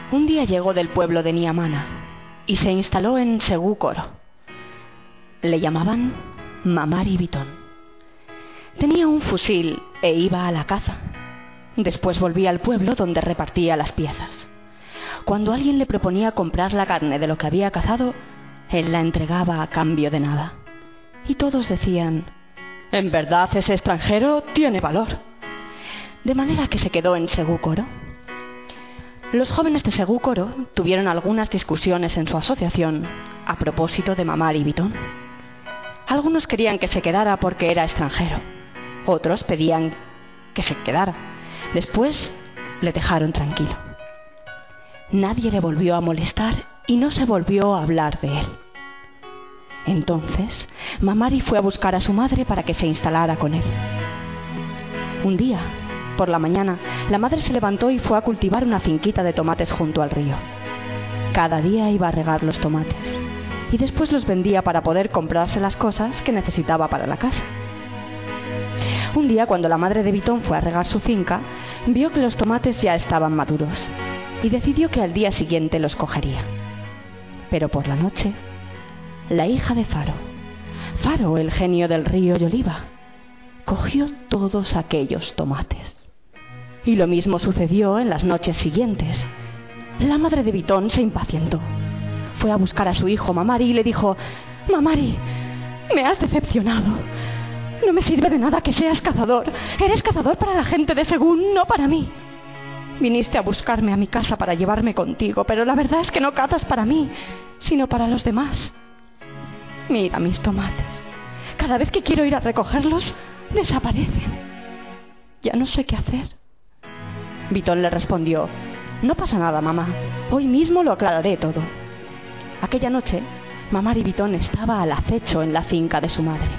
Un día llegó del pueblo de Niamana y se instaló en Segú Coro. Le llamaban Mamari Bitón. Tenía un fusil e iba a la caza. Después volvía al pueblo donde repartía las piezas. Cuando alguien le proponía comprar la carne de lo que había cazado, él la entregaba a cambio de nada. Y todos decían: «En verdad ese extranjero tiene valor». De manera que se quedó en Segú Coro. Los jóvenes de Segú Coro tuvieron algunas discusiones en su asociación a propósito de Mamari Bitón. Algunos querían que se quedara porque era extranjero. Otros pedían que se quedara. Después le dejaron tranquilo. Nadie le volvió a molestar y no se volvió a hablar de él. Entonces, Mamari fue a buscar a su madre para que se instalara con él. Un día, por la mañana, la madre se levantó y fue a cultivar una finquita de tomates junto al río. Cada día iba a regar los tomates y después los vendía para poder comprarse las cosas que necesitaba para la casa. Un día, cuando la madre de Bitón fue a regar su finca, vio que los tomates ya estaban maduros y decidió que al día siguiente los cogería. Pero por la noche, la hija de Faro, el genio del río y oliva, cogió todos aquellos tomates. Y lo mismo sucedió en las noches siguientes. La madre de Bitón se impacientó. Fue a buscar a su hijo Mamari y le dijo: «Mamari, me has decepcionado. No me sirve de nada que seas cazador. Eres cazador para la gente de Segú, no para mí. Viniste a buscarme a mi casa para llevarme contigo, pero la verdad es que no cazas para mí, sino para los demás. Mira mis tomates. Cada vez que quiero ir a recogerlos, desaparecen. Ya no sé qué hacer». Bitón le respondió: «No pasa nada, mamá. Hoy mismo lo aclararé todo». Aquella noche, Mamari Bitón estaba al acecho en la finca de su madre.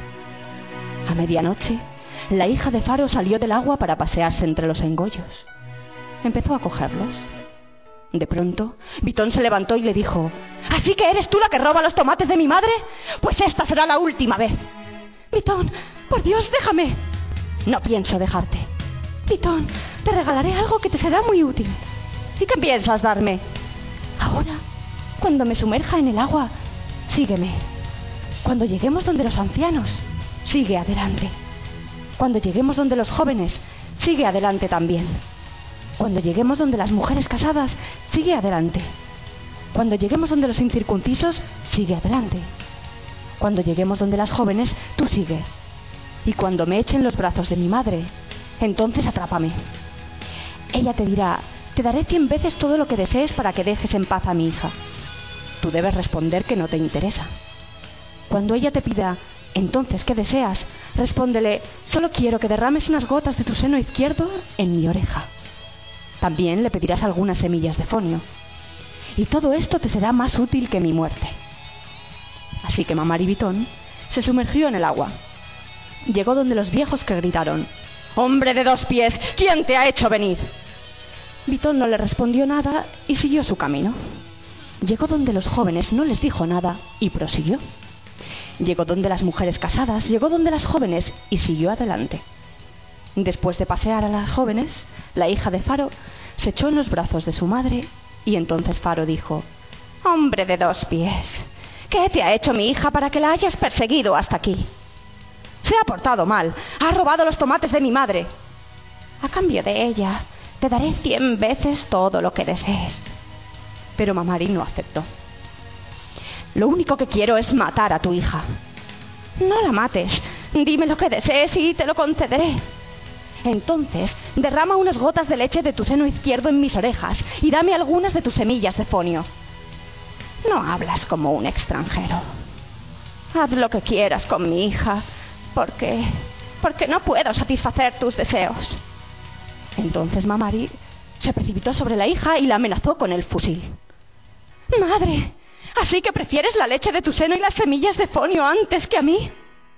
A medianoche, la hija de Faro salió del agua para pasearse entre los engollos. Empezó a cogerlos. De pronto, Bitón se levantó y le dijo: «¿Así que eres tú la que roba los tomates de mi madre? Pues esta será la última vez». «Bitón, por Dios, déjame». «No pienso dejarte». «Bitón, te regalaré algo que te será muy útil». «¿Y qué piensas darme?» «Ahora, cuando me sumerja en el agua, sígueme. Cuando lleguemos donde los ancianos, sigue adelante. Cuando lleguemos donde los jóvenes, sigue adelante también. Cuando lleguemos donde las mujeres casadas, sigue adelante. Cuando lleguemos donde los incircuncisos, sigue adelante. Cuando lleguemos donde las jóvenes, tú sigue. Y cuando me echen los brazos de mi madre, entonces atrápame. Ella te dirá: «Te daré 100 veces todo lo que desees para que dejes en paz a mi hija». Tú debes responder que no te interesa. Cuando ella te pida: «Entonces, ¿qué deseas?», respóndele: «Solo quiero que derrames unas gotas de tu seno izquierdo en mi oreja». También le pedirás algunas semillas de fonio. Y todo esto te será más útil que mi muerte. Así que Mamari Bitón se sumergió en el agua. Llegó donde los viejos, que gritaron: «¡Hombre de 2 pies! ¿Quién te ha hecho venir?». Bitón no le respondió nada y siguió su camino. Llegó donde los jóvenes, no les dijo nada y prosiguió. Llegó donde las mujeres casadas, llegó donde las jóvenes y siguió adelante. Después de pasear a las jóvenes, la hija de Faro se echó en los brazos de su madre y entonces Faro dijo: «Hombre de 2 pies, ¿qué te ha hecho mi hija para que la hayas perseguido hasta aquí? Se ha portado mal, ha robado los tomates de mi madre. A cambio de ella, te daré 100 veces todo lo que desees». Pero Mamari no aceptó. «Lo único que quiero es matar a tu hija». «No la mates, dime lo que desees y te lo concederé». «Entonces, derrama unas gotas de leche de tu seno izquierdo en mis orejas y dame algunas de tus semillas de fonio». «No hablas como un extranjero. Haz lo que quieras con mi hija, porque no puedo satisfacer tus deseos». Entonces Mamari se precipitó sobre la hija y la amenazó con el fusil. «Madre, ¿así que prefieres la leche de tu seno y las semillas de fonio antes que a mí?».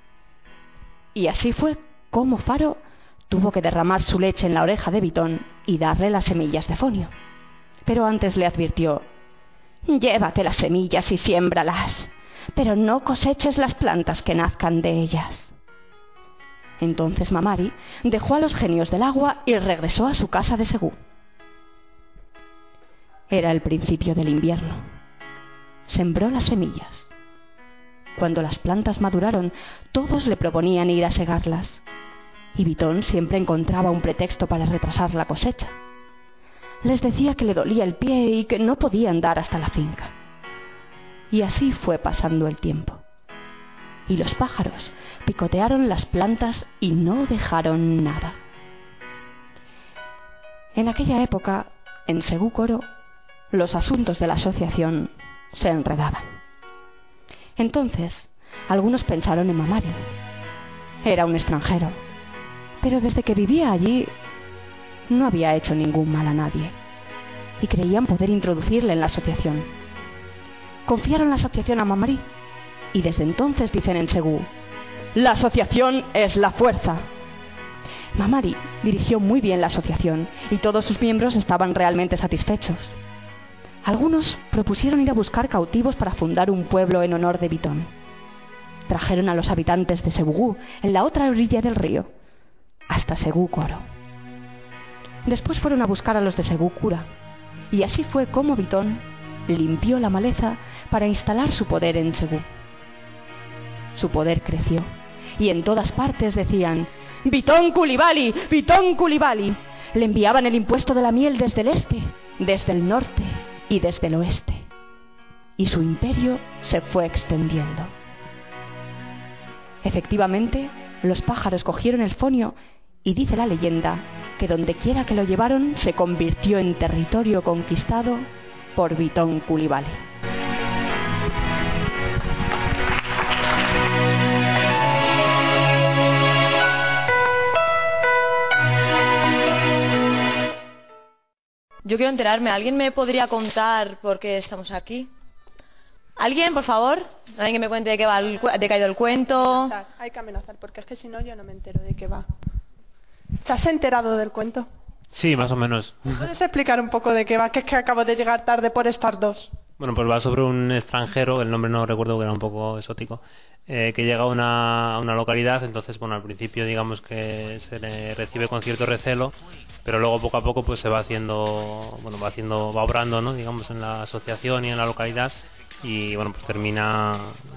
Y así fue como Faro tuvo que derramar su leche en la oreja de Bitón y darle las semillas de fonio. Pero antes le advirtió: «Llévate las semillas y siémbralas, pero no coseches las plantas que nazcan de ellas». Entonces Mamari dejó a los genios del agua y regresó a su casa de Segú. Era el principio del invierno. Sembró las semillas. Cuando las plantas maduraron, todos le proponían ir a segarlas. Y Vitón siempre encontraba un pretexto para retrasar la cosecha. Les decía que le dolía el pie y que no podía andar hasta la finca. Y así fue pasando el tiempo. Y los pájaros picotearon las plantas y no dejaron nada. En aquella época, en Segúcoro, los asuntos de la asociación se enredaban. Entonces, algunos pensaron en Mamari. Era un extranjero, pero desde que vivía allí no había hecho ningún mal a nadie, y creían poder introducirle en la asociación. Confiaron la asociación a Mamari, y desde entonces dicen en Segú: «La asociación es la fuerza». Mamari dirigió muy bien la asociación, y todos sus miembros estaban realmente satisfechos. Algunos propusieron ir a buscar cautivos para fundar un pueblo en honor de Vitón. Trajeron a los habitantes de Segú, en la otra orilla del río, hasta Segúcoro. Después fueron a buscar a los de Segúcura, y así fue como Vitón limpió la maleza para instalar su poder en Segú. Su poder creció, y en todas partes decían: «Vitón Culibali, Vitón Culibali». Le enviaban el impuesto de la miel desde el este, desde el norte y desde el oeste. Y su imperio se fue extendiendo. Efectivamente, los pájaros cogieron el fonio y dice la leyenda que dondequiera que lo llevaron se convirtió en territorio conquistado por Vitón Culibali. Yo quiero enterarme. ¿Alguien me podría contar por qué estamos aquí? ¿Alguien, por favor? ¿Alguien que me cuente de qué va de qué ha ido el cuento? Hay que amenazar, porque es que si no yo no me entero de qué va. ¿Te has enterado del cuento? Sí, más o menos. ¿Puedes explicar un poco de qué va? Que es que acabo de llegar tarde por estar dos. Bueno, pues va sobre un extranjero, el nombre no recuerdo, que era un poco exótico, que llega a una localidad. Entonces, bueno, al principio digamos que se le recibe con cierto recelo, pero luego poco a poco pues se va haciendo, bueno, va obrando, ¿no?, digamos, en la asociación y en la localidad, y bueno, pues termina,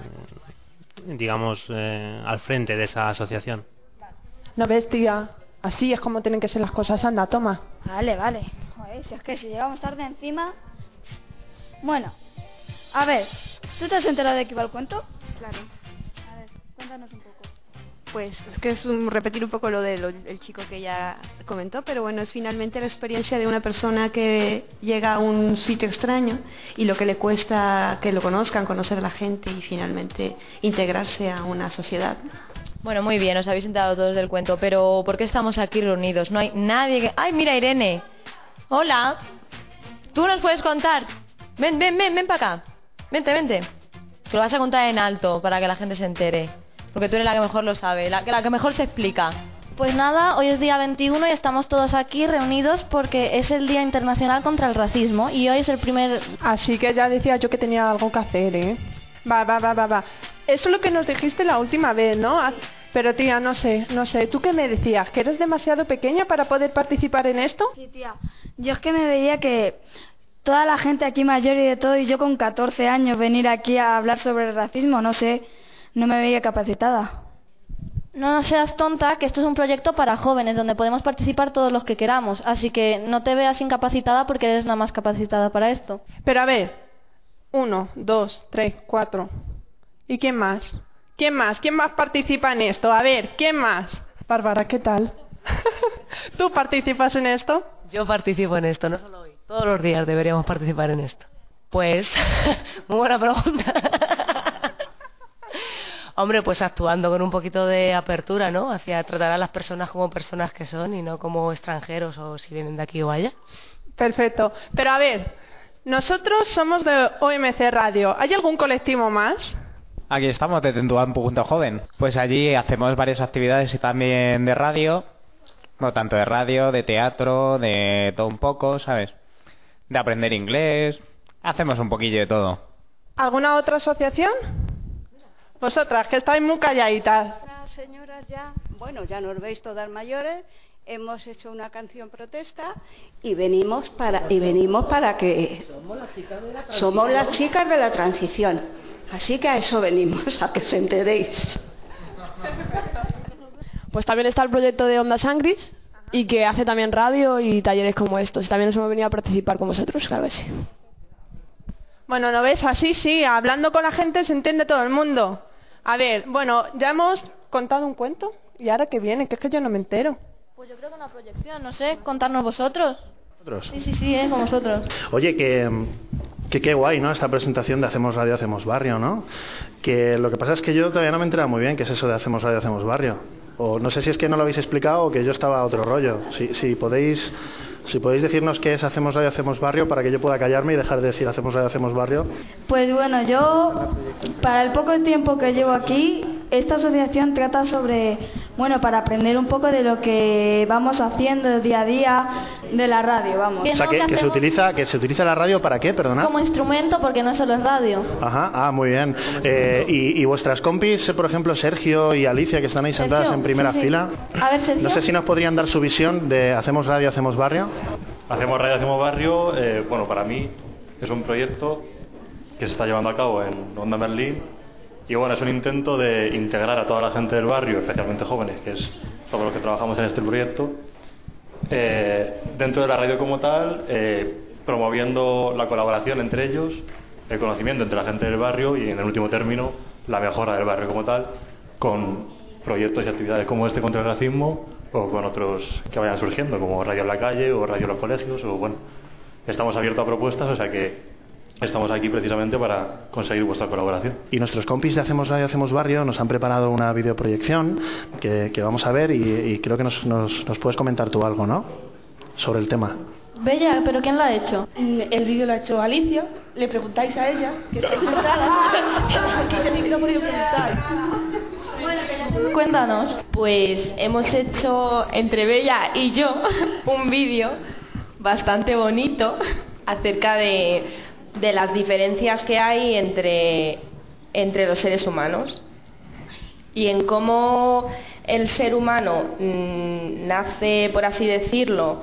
digamos, al frente de esa asociación. ¿No ves, tía? Así es como tienen que ser las cosas. Anda, toma. Vale. Joder, si es que si llegamos tarde encima... Bueno, a ver, ¿tú te has enterado de qué va el cuento? Claro. A ver, cuéntanos un poco. Pues es que es repetir un poco lo del chico que ya comentó, pero bueno, es finalmente la experiencia de una persona que llega a un sitio extraño y lo que le cuesta que lo conozcan, conocer a la gente y finalmente integrarse a una sociedad. Bueno, muy bien, os habéis enterado todos del cuento, pero ¿por qué estamos aquí reunidos? No hay nadie que... ¡Ay, mira, Irene! ¡Hola! ¿Tú nos puedes contar? Ven para acá. Vente. Te lo vas a contar en alto para que la gente se entere. Porque tú eres la que mejor lo sabe, la que mejor se explica. Pues nada, hoy es día 21 y estamos todos aquí reunidos porque es el Día Internacional contra el Racismo y hoy es el primer... Así que ya decía yo que tenía algo que hacer, ¿eh? Va. Eso es lo que nos dijiste la última vez, ¿no? Pero tía, no sé. ¿Tú qué me decías? ¿Que eres demasiado pequeña para poder participar en esto? Sí, tía. Yo es que me veía que toda la gente aquí mayor y de todo, y yo con 14 años venir aquí a hablar sobre el racismo, no sé, no me veía capacitada. No seas tonta, que esto es un proyecto para jóvenes donde podemos participar todos los que queramos, así que no te veas incapacitada porque eres la más capacitada para esto. Pero a ver, 1, 2, 3, 4. ¿Y quién más? ¿Quién más participa en esto? A ver, ¿quién más? Bárbara, ¿qué tal? ¿Tú participas en esto? Yo participo en esto, no solo hoy. Todos los días deberíamos participar en esto. Pues, muy buena pregunta. Hombre, pues actuando con un poquito de apertura, ¿no? Hacia tratar a las personas como personas que son y no como extranjeros o si vienen de aquí o allá. Perfecto. Pero a ver, nosotros somos de OMC Radio. ¿Hay algún colectivo más? Aquí estamos, de Tentuán Punto Joven. Pues allí hacemos varias actividades y también de radio. No tanto de radio, de teatro, de todo un poco, ¿sabes? De aprender inglés. Hacemos un poquillo de todo. ¿Alguna otra asociación? Vosotras, que estáis muy calladitas. Señoras, ya nos veis todas mayores. Hemos hecho una canción protesta y venimos para que Somos las chicas de la transición. Así que a eso venimos, a que os enteréis. Pues también está el proyecto de Ondas Angris y que hace también radio y talleres como estos. Y también nos hemos venido a participar con vosotros, claro que sí. Bueno, ¿no ves? Así sí, hablando con la gente se entiende todo el mundo. A ver, bueno, ya hemos contado un cuento. ¿Y ahora qué viene? Que es que yo no me entero. Pues yo creo que una proyección, no sé, contarnos vosotros. ¿Nosotros? Sí, con vosotros. Oye, que qué guay, ¿no? Esta presentación de Hacemos Radio, Hacemos Barrio, ¿no? Que lo que pasa es que yo todavía no me he enterado muy bien qué es eso de Hacemos Radio, Hacemos Barrio. O no sé si es que no lo habéis explicado o que yo estaba a otro rollo. Si podéis decirnos qué es Hacemos Radio, Hacemos Barrio para que yo pueda callarme y dejar de decir Hacemos Radio, Hacemos Barrio. Pues bueno, yo, para el poco tiempo que llevo aquí, esta asociación trata sobre, bueno, para aprender un poco de lo que vamos haciendo día a día de la radio, vamos. O sea, que se utiliza la radio ¿para qué? Perdona. Como instrumento, porque no solo es radio. Ajá, muy bien. Y vuestras compis, por ejemplo, Sergio y Alicia, que están ahí sentadas en primera fila. A ver, Sergio. No sé si nos podrían dar su visión de Hacemos Radio, Hacemos Barrio. Hacemos Radio, Hacemos Barrio, bueno, para mí es un proyecto que se está llevando a cabo en Onda Merlín. Y bueno, es un intento de integrar a toda la gente del barrio, especialmente jóvenes, que es sobre los que trabajamos en este proyecto, dentro de la radio como tal, promoviendo la colaboración entre ellos, el conocimiento entre la gente del barrio y, en el último término, la mejora del barrio como tal, con proyectos y actividades como este contra el racismo o con otros que vayan surgiendo, como Radio en la Calle o Radio en los colegios, o bueno, estamos abiertos a propuestas, o sea que estamos aquí precisamente para conseguir vuestra colaboración. Y nuestros compis de Hacemos Radio, Hacemos Barrio nos han preparado una videoproyección que vamos a ver y creo que nos puedes comentar tú algo, ¿no? Sobre el tema. Bella, ¿pero quién lo ha hecho? El vídeo lo ha hecho Alicia. Le preguntáis a ella, que está sentada. Aquí el micrófono y le preguntáis. Cuéntanos. Pues hemos hecho, entre Bella y yo, un vídeo bastante bonito acerca de las diferencias que hay entre los seres humanos y en cómo el ser humano nace, por así decirlo,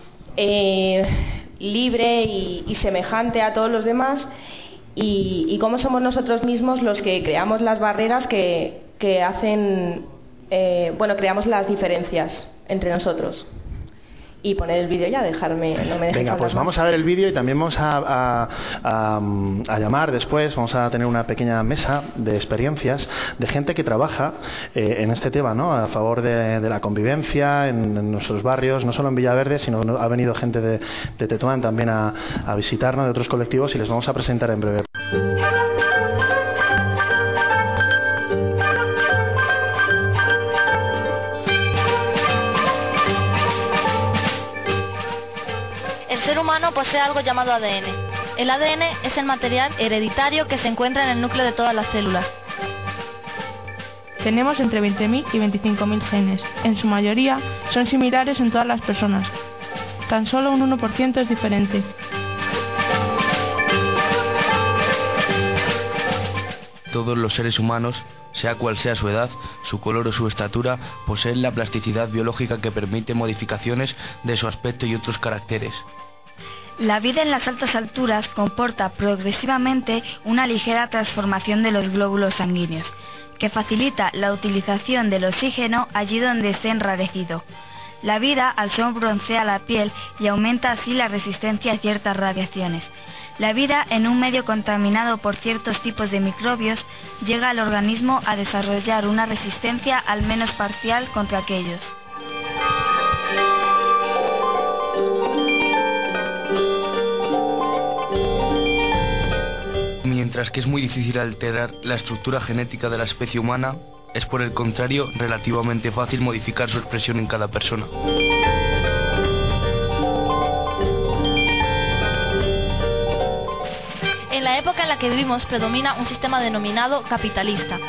libre y semejante a todos los demás y cómo somos nosotros mismos los que creamos las barreras que hacen, creamos las diferencias entre nosotros. Y poner el vídeo ya, dejarme, no me dejes. Venga, pues vamos a ver el vídeo y también vamos a llamar después, vamos a tener una pequeña mesa de experiencias de gente que trabaja en este tema, ¿no? A favor de la convivencia en nuestros barrios, no solo en Villaverde, sino ha venido gente de Tetuán también a visitarnos, de otros colectivos, y les vamos a presentar en breve. El ser humano posee algo llamado ADN. El ADN es el material hereditario que se encuentra en el núcleo de todas las células. Tenemos entre 20.000 y 25.000 genes. En su mayoría son similares en todas las personas. Tan solo un 1% es diferente. Todos los seres humanos, sea cual sea su edad, su color o su estatura, poseen la plasticidad biológica que permite modificaciones de su aspecto y otros caracteres. La vida en las altas alturas comporta progresivamente una ligera transformación de los glóbulos sanguíneos, que facilita la utilización del oxígeno allí donde esté enrarecido. La vida al sol broncea la piel y aumenta así la resistencia a ciertas radiaciones. La vida en un medio contaminado por ciertos tipos de microbios llega al organismo a desarrollar una resistencia al menos parcial contra aquellos. Mientras que es muy difícil alterar la estructura genética de la especie humana, es por el contrario relativamente fácil modificar su expresión en cada persona. En la época en la que vivimos predomina un sistema denominado capitalista.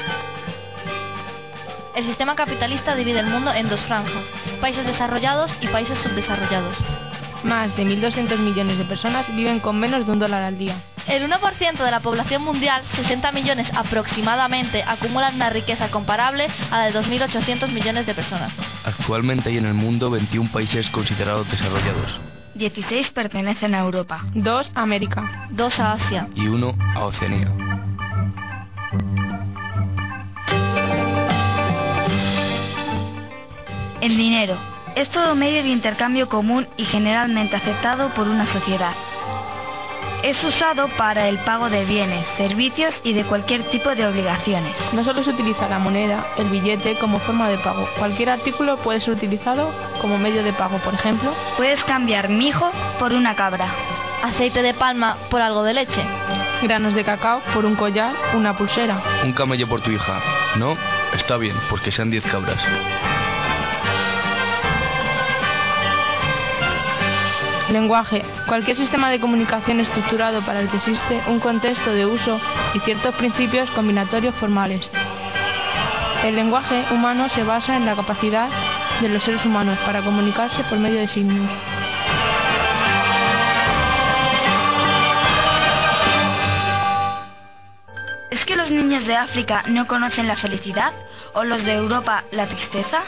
El sistema capitalista divide el mundo en dos franjas, países desarrollados y países subdesarrollados. Más de 1.200 millones de personas viven con menos de $1 al día. El 1% de la población mundial, 60 millones aproximadamente, acumulan una riqueza comparable a la de 2.800 millones de personas. Actualmente hay en el mundo 21 países considerados desarrollados. 16 pertenecen a Europa. 2 a América. 2 a Asia. Y 1 a Oceanía. El dinero es todo medio de intercambio común y generalmente aceptado por una sociedad. Es usado para el pago de bienes, servicios y de cualquier tipo de obligaciones. No solo se utiliza la moneda, el billete, como forma de pago. Cualquier artículo puede ser utilizado como medio de pago. Por ejemplo, puedes cambiar mijo por una cabra, aceite de palma por algo de leche, granos de cacao por un collar, una pulsera. Un camello por tu hija. No, está bien, porque sean 10 cabras. Lenguaje. Cualquier sistema de comunicación estructurado para el que existe un contexto de uso y ciertos principios combinatorios formales. El lenguaje humano se basa en la capacidad de los seres humanos para comunicarse por medio de signos. ¿Es que los niños de África no conocen la felicidad? ¿O los de Europa la tristeza?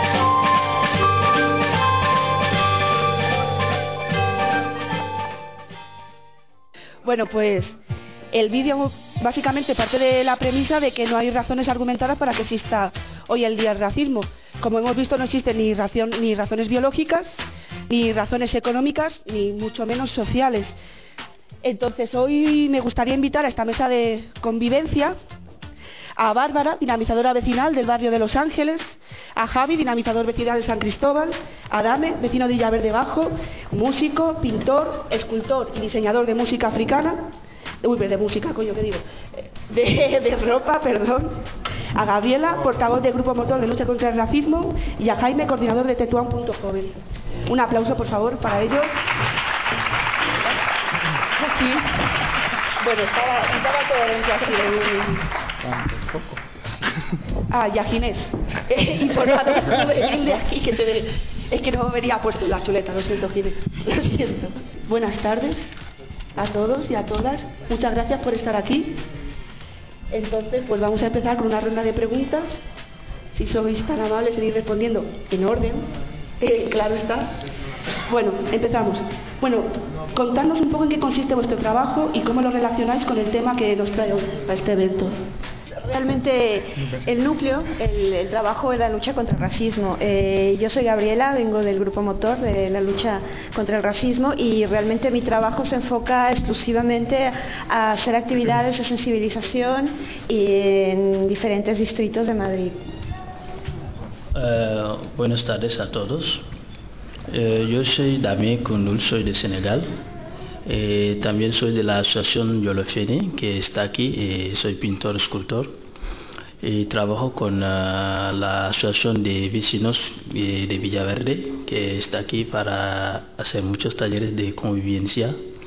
Bueno, pues el vídeo básicamente parte de la premisa de que no hay razones argumentadas para que exista hoy el día el racismo. Como hemos visto, no existen ni razones biológicas, ni razones económicas, ni mucho menos sociales. Entonces, hoy me gustaría invitar a esta mesa de convivencia a Bárbara, dinamizadora vecinal del barrio de Los Ángeles, a Javi, dinamizador vecinal de San Cristóbal, a Dame, vecino de Villaverde Bajo, músico, pintor, escultor y diseñador de música africana, de música, coño, ¿qué digo? De ropa, perdón, a Gabriela, portavoz del Grupo Motor de Lucha contra el Racismo, y a Jaime, coordinador de Tetuán.joven. Un aplauso, por favor, para ellos. Sí. Bueno, estaba todo dentro así y a Ginés, informador juvenil de aquí, es que no me venía puesto la chuleta, lo siento, Ginés, lo siento. Buenas tardes a todos y a todas, muchas gracias por estar aquí. Entonces, pues vamos a empezar con una ronda de preguntas, si sois tan amables en ir respondiendo en orden, claro está. Bueno, empezamos. Bueno, contadnos un poco en qué consiste vuestro trabajo y cómo lo relacionáis con el tema que nos trae hoy a este evento. Realmente el núcleo, el trabajo es la lucha contra el racismo. Yo soy Gabriela, vengo del Grupo Motor de la lucha contra el racismo y realmente mi trabajo se enfoca exclusivamente a hacer actividades de sensibilización en diferentes distritos de Madrid. Buenas tardes a todos. Yo soy Damien Koundoul, soy de Senegal. También soy de la asociación Yolofeni, que está aquí. Soy pintor, escultor. Y trabajo con la asociación de vecinos de Villaverde, que está aquí para hacer muchos talleres de convivencia.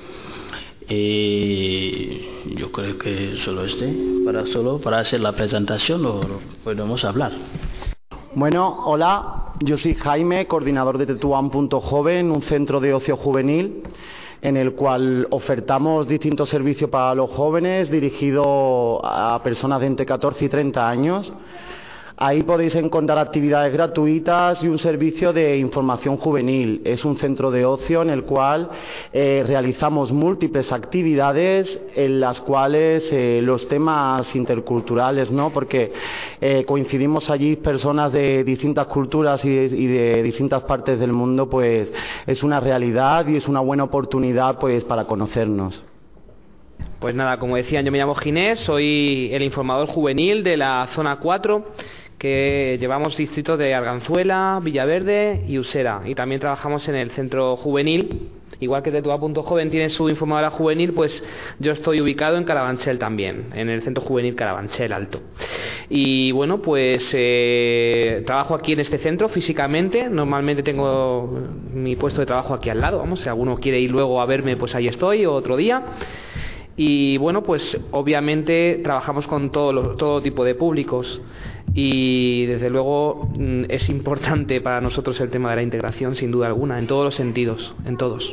Yo creo que solo para hacer la presentación lo podemos hablar. Bueno, hola, yo soy Jaime, coordinador de Tetuán.joven, un centro de ocio juvenil en el cual ofertamos distintos servicios para los jóvenes dirigidos a personas de entre 14 y 30 años. Ahí podéis encontrar actividades gratuitas y un servicio de información juvenil. Es un centro de ocio en el cual realizamos múltiples actividades en las cuales los temas interculturales, ¿no? Porque coincidimos allí personas de distintas culturas y de distintas partes del mundo, pues es una realidad y es una buena oportunidad pues para conocernos. Pues nada, como decían, yo me llamo Ginés, soy el informador juvenil de la zona 4, que llevamos distritos de Arganzuela, Villaverde y Usera, y también trabajamos en el centro juvenil. Igual que Tetuán.joven tiene su informadora juvenil, pues yo estoy ubicado en Carabanchel también, en el centro juvenil Carabanchel Alto. Y bueno, pues trabajo aquí en este centro físicamente. Normalmente tengo mi puesto de trabajo aquí al lado, vamos, si alguno quiere ir luego a verme, pues ahí estoy, o otro día. Y bueno, pues obviamente trabajamos con todo tipo de públicos y desde luego es importante para nosotros el tema de la integración, sin duda alguna, en todos los sentidos, en todos.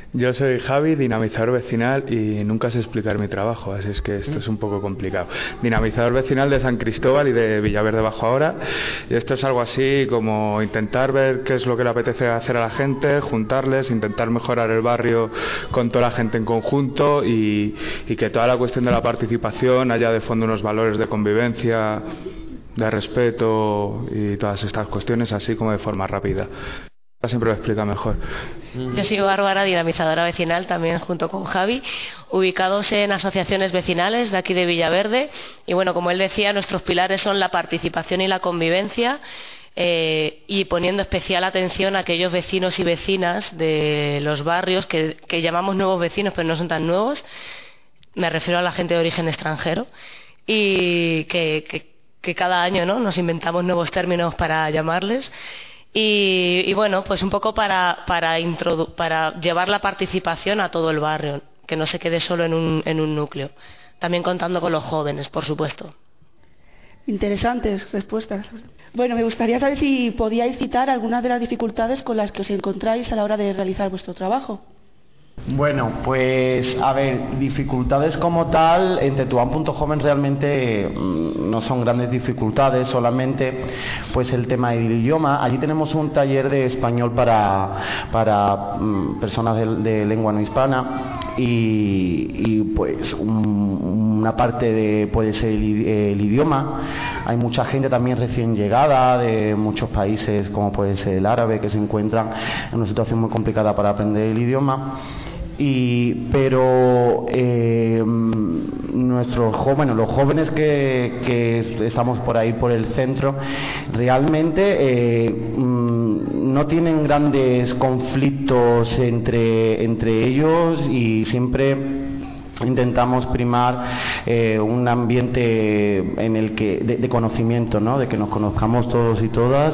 Yo soy Javi, dinamizador vecinal, y nunca sé explicar mi trabajo, así es que esto es un poco complicado. Dinamizador vecinal de San Cristóbal y de Villaverde Bajo Ahora, y esto es algo así como intentar ver qué es lo que le apetece hacer a la gente, juntarles, intentar mejorar el barrio con toda la gente en conjunto y que toda la cuestión de la participación haya de fondo unos valores de convivencia, de respeto y todas estas cuestiones así como de forma rápida. Siempre lo explica mejor. Yo soy Bárbara, dinamizadora vecinal, también junto con Javi, ubicados en asociaciones vecinales de aquí de Villaverde. Y bueno, como él decía, nuestros pilares son la participación y la convivencia, y poniendo especial atención a aquellos vecinos y vecinas de los barrios que llamamos nuevos vecinos, pero no son tan nuevos. Me refiero a la gente de origen extranjero, y que cada año, ¿no?, nos inventamos nuevos términos para llamarles. Y bueno, pues un poco para llevar la participación a todo el barrio, que no se quede solo en un núcleo. También contando con los jóvenes, por supuesto. Interesantes respuestas. Bueno, me gustaría saber si podíais citar algunas de las dificultades con las que os encontráis a la hora de realizar vuestro trabajo. Bueno, pues a ver, dificultades como tal en Tetuán.joven realmente no son grandes dificultades, solamente pues el tema del idioma. Allí tenemos un taller de español para personas de lengua no hispana y pues una parte puede ser el idioma. Hay mucha gente también recién llegada de muchos países, como puede ser el árabe, que se encuentran en una situación muy complicada para aprender el idioma. Pero nuestros jóvenes, los jóvenes que estamos por ahí por el centro, realmente no tienen grandes conflictos entre ellos, y siempre intentamos primar un ambiente en el que de conocimiento, ¿no?, de que nos conozcamos todos y todas,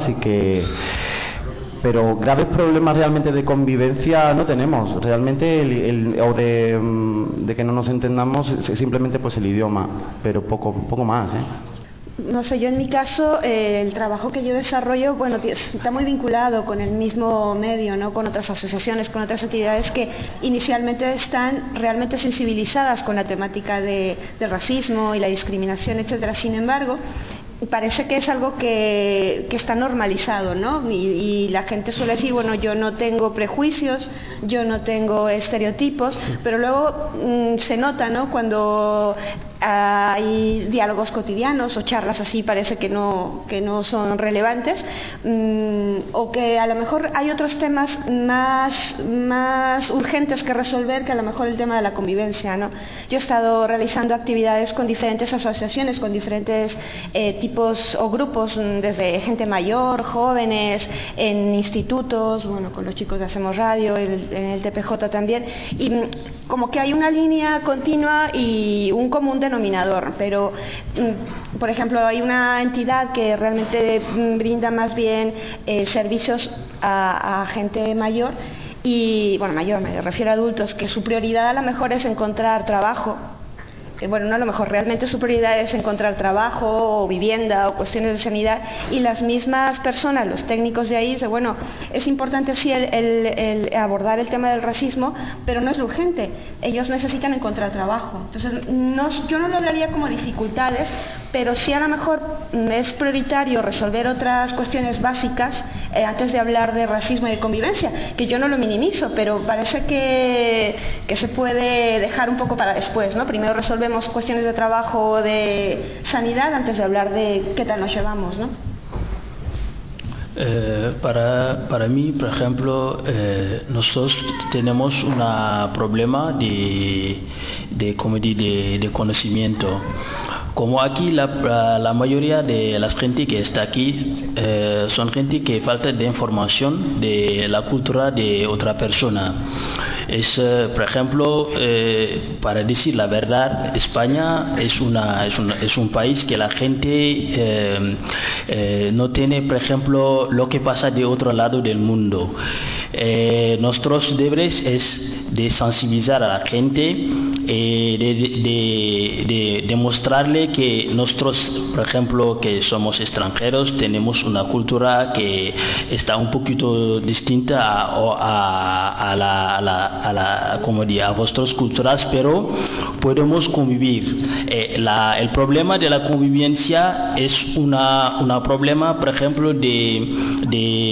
pero graves problemas realmente de convivencia no tenemos, realmente o de que no nos entendamos, simplemente pues el idioma, pero poco más, No sé, yo en mi caso, el trabajo que yo desarrollo, bueno, está muy vinculado con el mismo medio, ¿no?, con otras asociaciones, con otras actividades que inicialmente están realmente sensibilizadas con la temática del racismo y la discriminación, etcétera. Sin embargo, parece que es algo que está normalizado, ¿no? Y la gente suele decir, bueno, yo no tengo prejuicios, yo no tengo estereotipos, pero luego se nota, ¿no?, cuando hay diálogos cotidianos o charlas así, parece que no son relevantes, o que a lo mejor hay otros temas más urgentes que resolver, que a lo mejor el tema de la convivencia, ¿no? Yo he estado realizando actividades con diferentes asociaciones, con diferentes tipos o grupos, desde gente mayor, jóvenes, en institutos, bueno, con los chicos de Hacemos Radio, en el TPJ también, y como que hay una línea continua y un común denominador, pero por ejemplo hay una entidad que realmente brinda más bien servicios a gente mayor, y bueno, mayor, me refiero a adultos, que su prioridad a lo mejor es encontrar trabajo. Bueno, no a lo mejor, realmente su prioridad es encontrar trabajo o vivienda o cuestiones de sanidad, y las mismas personas, los técnicos de ahí, dicen, bueno, es importante sí el abordar el tema del racismo, pero no es lo urgente, ellos necesitan encontrar trabajo. Entonces, yo no lo hablaría como dificultades, pero sí a lo mejor es prioritario resolver otras cuestiones básicas antes de hablar de racismo y de convivencia, que yo no lo minimizo, pero parece que se puede dejar un poco para después, ¿no? Primero resolvemos cuestiones de trabajo o de sanidad antes de hablar de qué tal nos llevamos, ¿no? Para mí, por ejemplo, nosotros tenemos un problema de conocimiento. Como aquí la mayoría de la gente que está aquí son gente que falta de información de la cultura de otra persona. Por ejemplo, para decir la verdad, España es un país que la gente no tiene, por ejemplo, lo que pasa de otro lado del mundo. Nuestros deberes es de sensibilizar a la gente, de mostrarle importante que nosotros, por ejemplo, que somos extranjeros, tenemos una cultura que está un poquito distinta a vuestras culturas, pero podemos convivir. El problema de la convivencia es un problema, por ejemplo, de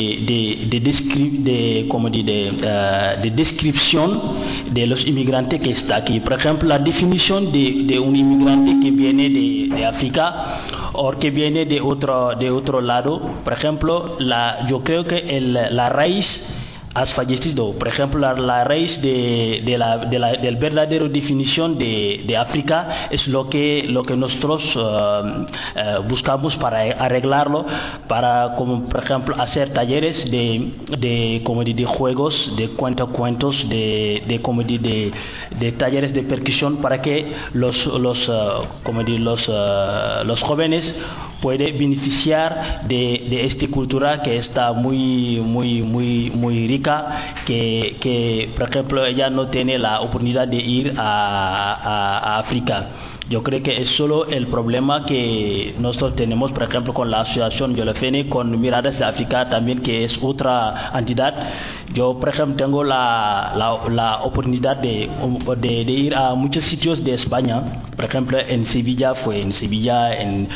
descripción de los inmigrantes que está aquí. Por ejemplo, la definición de un inmigrante que viene de África o que viene de otro lado. Por ejemplo, yo creo que la raíz has fallecido. Por ejemplo, la raíz del verdadero definición de África es lo que nosotros buscamos para arreglarlo, para, como por ejemplo, hacer talleres de juegos, de cuentos, de talleres de percusión, para que los jóvenes pueden beneficiar de esta cultura que está muy rica, que por ejemplo ella no tiene la oportunidad de ir a África. Yo creo que es solo el problema que nosotros tenemos, por ejemplo, con la asociación Yolofene, con Miradas de África también, que es otra entidad. Yo, por ejemplo, tengo la oportunidad de ir a muchos sitios de España. Por ejemplo, en Sevilla, en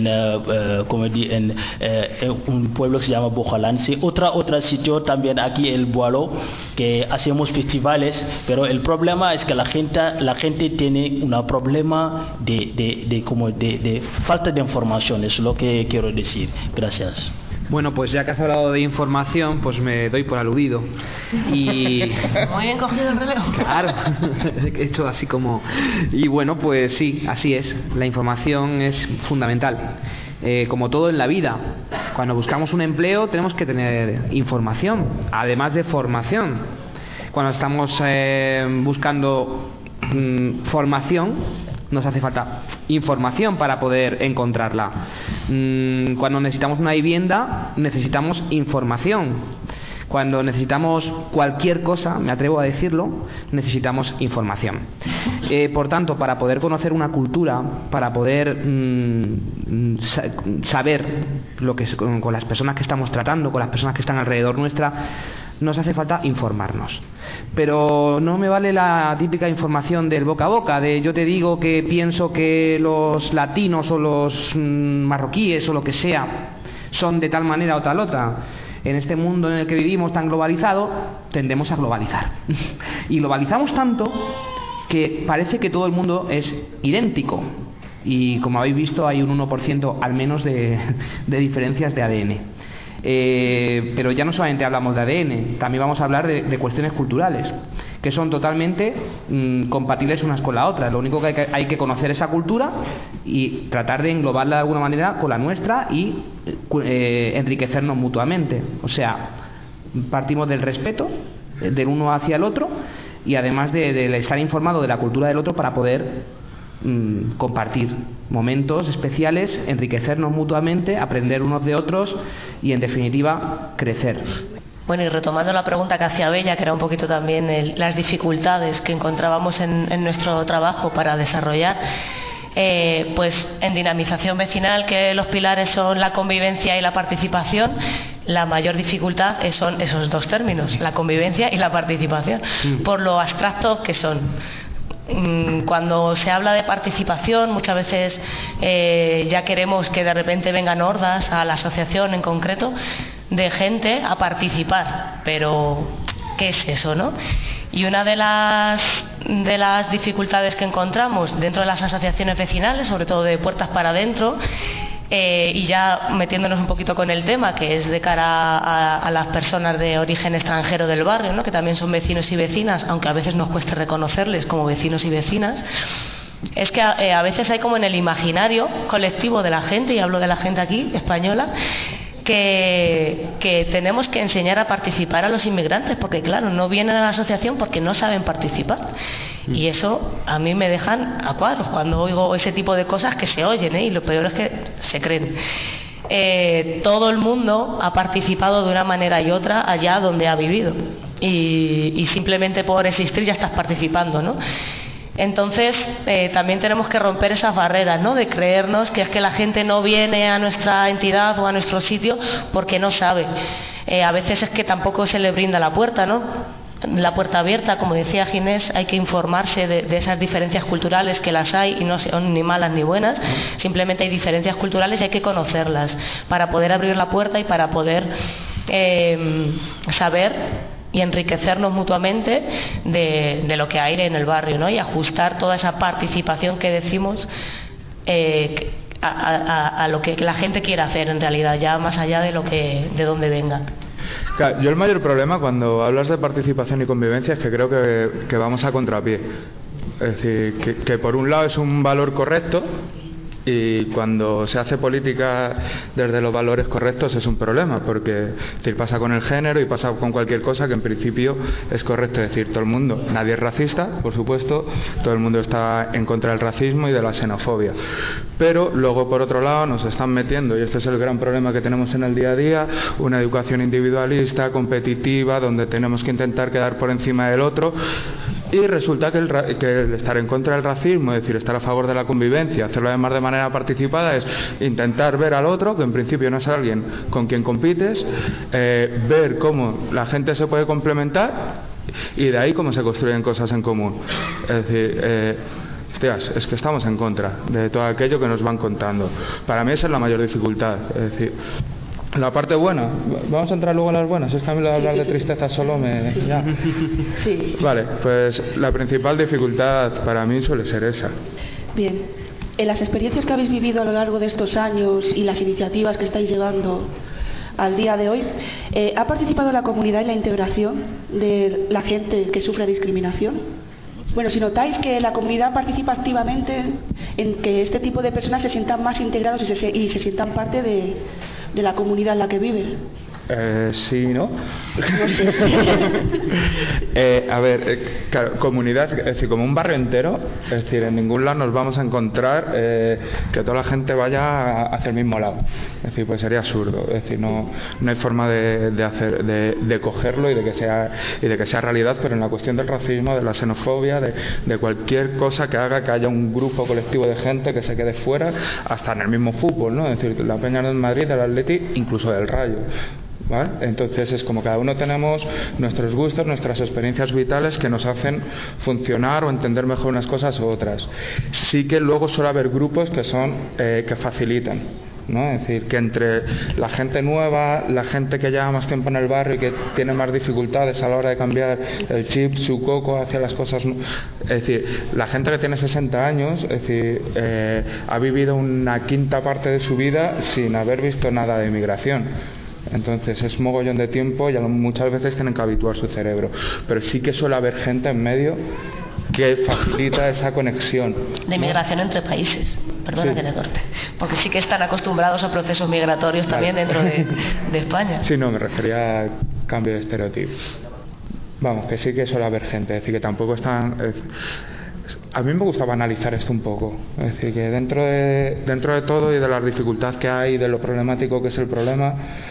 un pueblo que se llama Bojalanse. Otro sitio también aquí, el Boalo, que hacemos festivales, pero el problema es que la gente tiene un problema de falta de información. Es lo que quiero decir. Gracias. Bueno, pues ya que has hablado de información, pues me doy por aludido. Y muy bien cogido el relevo. Claro, he hecho así como... Y bueno, pues sí, así es. La información es fundamental. Como todo en la vida, cuando buscamos un empleo tenemos que tener información, además de formación. Cuando estamos buscando formación, nos hace falta información para poder encontrarla. Cuando necesitamos una vivienda, necesitamos información. Cuando necesitamos cualquier cosa, me atrevo a decirlo, necesitamos información. Por tanto, para poder conocer una cultura, para poder saber lo que es con las personas que estamos tratando, con las personas que están alrededor nuestra, nos hace falta informarnos. Pero no me vale la típica información del boca a boca, de yo te digo que pienso que los latinos o los marroquíes o lo que sea son de tal manera o tal otra. En este mundo en el que vivimos tan globalizado, tendemos a globalizar. Y globalizamos tanto que parece que todo el mundo es idéntico. Y como habéis visto, hay un 1% al menos de diferencias de ADN. Pero ya no solamente hablamos de ADN, también vamos a hablar de cuestiones culturales, que son totalmente compatibles unas con la otra. Lo único que hay que conocer esa cultura y tratar de englobarla de alguna manera con la nuestra y enriquecernos mutuamente. O sea, partimos del respeto del uno hacia el otro y además de estar informado de la cultura del otro para poder compartir momentos especiales, enriquecernos mutuamente, aprender unos de otros y en definitiva crecer. Bueno, y retomando la pregunta que hacía Bella, que era un poquito también las dificultades que encontrábamos en nuestro trabajo para desarrollar, pues en dinamización vecinal, que los pilares son la convivencia y la participación, la mayor dificultad son esos dos términos, la convivencia y la participación, por lo abstractos que son. Cuando se habla de participación, muchas veces ya queremos que de repente vengan hordas a la asociación en concreto de gente a participar, pero ¿qué es eso, no? Y una de las dificultades que encontramos dentro de las asociaciones vecinales, sobre todo de puertas para adentro, y ya metiéndonos un poquito con el tema, que es de cara a las personas de origen extranjero del barrio, ¿no? Que también son vecinos y vecinas, aunque a veces nos cueste reconocerles como vecinos y vecinas, es que a veces hay como en el imaginario colectivo de la gente, y hablo de la gente aquí, española, que tenemos que enseñar a participar a los inmigrantes, porque claro, no vienen a la asociación porque no saben participar. Y eso a mí me dejan a cuadros cuando oigo ese tipo de cosas que se oyen, y lo peor es que se creen. Todo el mundo ha participado de una manera y otra allá donde ha vivido, y simplemente por existir ya estás participando, ¿no? Entonces, también tenemos que romper esas barreras, ¿no? De creernos que es que la gente no viene a nuestra entidad o a nuestro sitio porque no sabe. A veces es que tampoco se le brinda la puerta, ¿no? La puerta abierta, como decía Ginés, hay que informarse de esas diferencias culturales, que las hay y no son ni malas ni buenas, simplemente hay diferencias culturales y hay que conocerlas para poder abrir la puerta y para poder saber y enriquecernos mutuamente de lo que hay en el barrio, ¿no? Y ajustar toda esa participación que decimos a lo que la gente quiere hacer en realidad, ya más allá de dónde venga. Claro, yo el mayor problema cuando hablas de participación y convivencia es que creo que vamos a contrapié. Es decir, que por un lado es un valor correcto, y cuando se hace política desde los valores correctos es un problema, porque es decir, pasa con el género y pasa con cualquier cosa que en principio es correcto. Es decir, todo el mundo, nadie es racista, por supuesto, todo el mundo está en contra del racismo y de la xenofobia, pero luego por otro lado nos están metiendo, y este es el gran problema que tenemos en el día a día, una educación individualista, competitiva, donde tenemos que intentar quedar por encima del otro, y resulta que el estar en contra del racismo, es decir, estar a favor de la convivencia, hacerlo además de manera participada, es intentar ver al otro, que en principio no es alguien con quien compites, ver cómo la gente se puede complementar y de ahí cómo se construyen cosas en común. Es decir, hostias, es que estamos en contra de todo aquello que nos van contando. Para mí esa es la mayor dificultad. Es decir, la parte buena, vamos a entrar luego en las buenas, es que a mí lo de hablar de tristeza solo me... ya. Vale, pues la principal dificultad para mí suele ser esa. Bien, en las experiencias que habéis vivido a lo largo de estos años y las iniciativas que estáis llevando al día de hoy, ¿ha participado la comunidad en la integración de la gente que sufre discriminación? Bueno, si notáis que la comunidad participa activamente en que este tipo de personas se sientan más integrados y se sientan parte de la comunidad en la que viven. Sí, ¿no? No sé. A ver, claro, comunidad, es decir, como un barrio entero, es decir, en ningún lado nos vamos a encontrar que toda la gente vaya hacia el mismo lado. Es decir, pues sería absurdo. Es decir, no hay forma de cogerlo y de que sea realidad, pero en la cuestión del racismo, de la xenofobia, de cualquier cosa que haga que haya un grupo colectivo de gente que se quede fuera, hasta en el mismo fútbol, ¿no? Es decir, la Peña del Madrid, del Atleti, incluso del Rayo. ¿Vale? Entonces es como cada uno tenemos nuestros gustos, nuestras experiencias vitales que nos hacen funcionar o entender mejor unas cosas u otras. Sí que luego suele haber grupos que son que facilitan, ¿no? Es decir, que entre la gente nueva, la gente que lleva más tiempo en el barrio y que tiene más dificultades a la hora de cambiar el chip, su coco hacia las cosas, es decir, la gente que tiene 60 años, es decir, ha vivido una quinta parte de su vida sin haber visto nada de inmigración. Entonces es mogollón de tiempo y muchas veces tienen que habituar su cerebro, pero sí que suele haber gente en medio que facilita esa conexión de inmigración entre países, perdona que te corte, porque sí que están acostumbrados a procesos migratorios también dentro de España. Sí, no, me refería a cambio de estereotipos. Vamos, que sí que suele haber gente, es decir, que tampoco están... A mí me gustaba analizar esto un poco, es decir, que dentro de todo y de la dificultad que hay, de lo problemático que es el problema,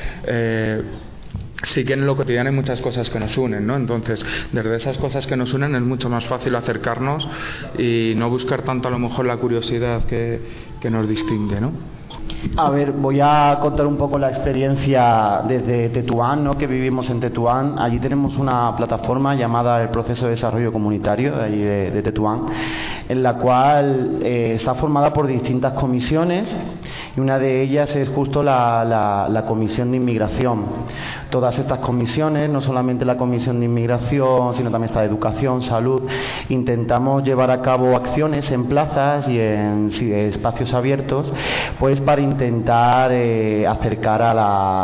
sí que en lo cotidiano hay muchas cosas que nos unen, ¿no? Entonces, desde esas cosas que nos unen es mucho más fácil acercarnos y no buscar tanto a lo mejor la curiosidad que nos distingue, ¿no? A ver, voy a contar un poco la experiencia desde Tetuán, ¿no? Que vivimos en Tetuán. Allí tenemos una plataforma llamada el Proceso de Desarrollo Comunitario de allí de Tetuán, en la cual está formada por distintas comisiones y una de ellas es justo la Comisión de Inmigración. Todas estas comisiones, no solamente la Comisión de Inmigración, sino también está de Educación, Salud, intentamos llevar a cabo acciones en plazas y en espacios abiertos, pues para intentar acercar a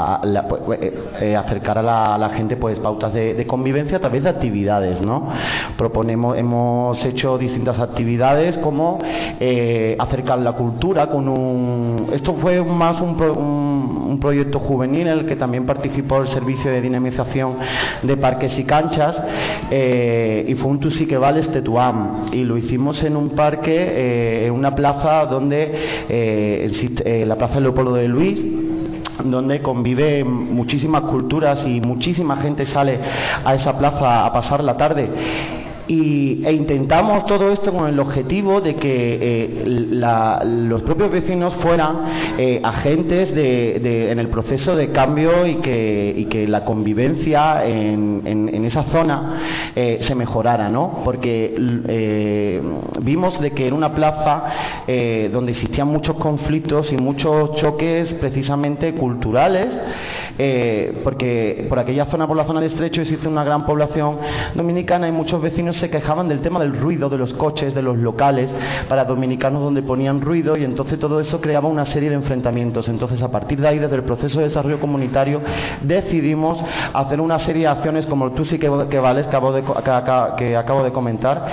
la gente pues pautas de convivencia a través de actividades, ¿no? Hemos hecho distintas actividades como acercar la cultura con esto fue más un proyecto juvenil en el que también participó el Servicio de Dinamización de Parques y Canchas y fue un Tú sí que vales Tetuán, y lo hicimos en un parque, en una plaza donde existe la Plaza Leopoldo de Luis, donde convive muchísimas culturas y muchísima gente sale a esa plaza a pasar la tarde. e intentamos todo esto con el objetivo de que los propios vecinos fueran agentes en el proceso de cambio y que la convivencia en esa zona se mejorara, ¿no? Porque vimos de que era una plaza donde existían muchos conflictos y muchos choques precisamente culturales, porque por aquella zona, por la zona de Estrecho, existe una gran población dominicana y muchos vecinos se quejaban del tema del ruido de los coches, de los locales para dominicanos donde ponían ruido, y entonces todo eso creaba una serie de enfrentamientos. Entonces, a partir de ahí, desde el proceso de desarrollo comunitario, decidimos hacer una serie de acciones como el Tú sí que vales, que acabo de comentar,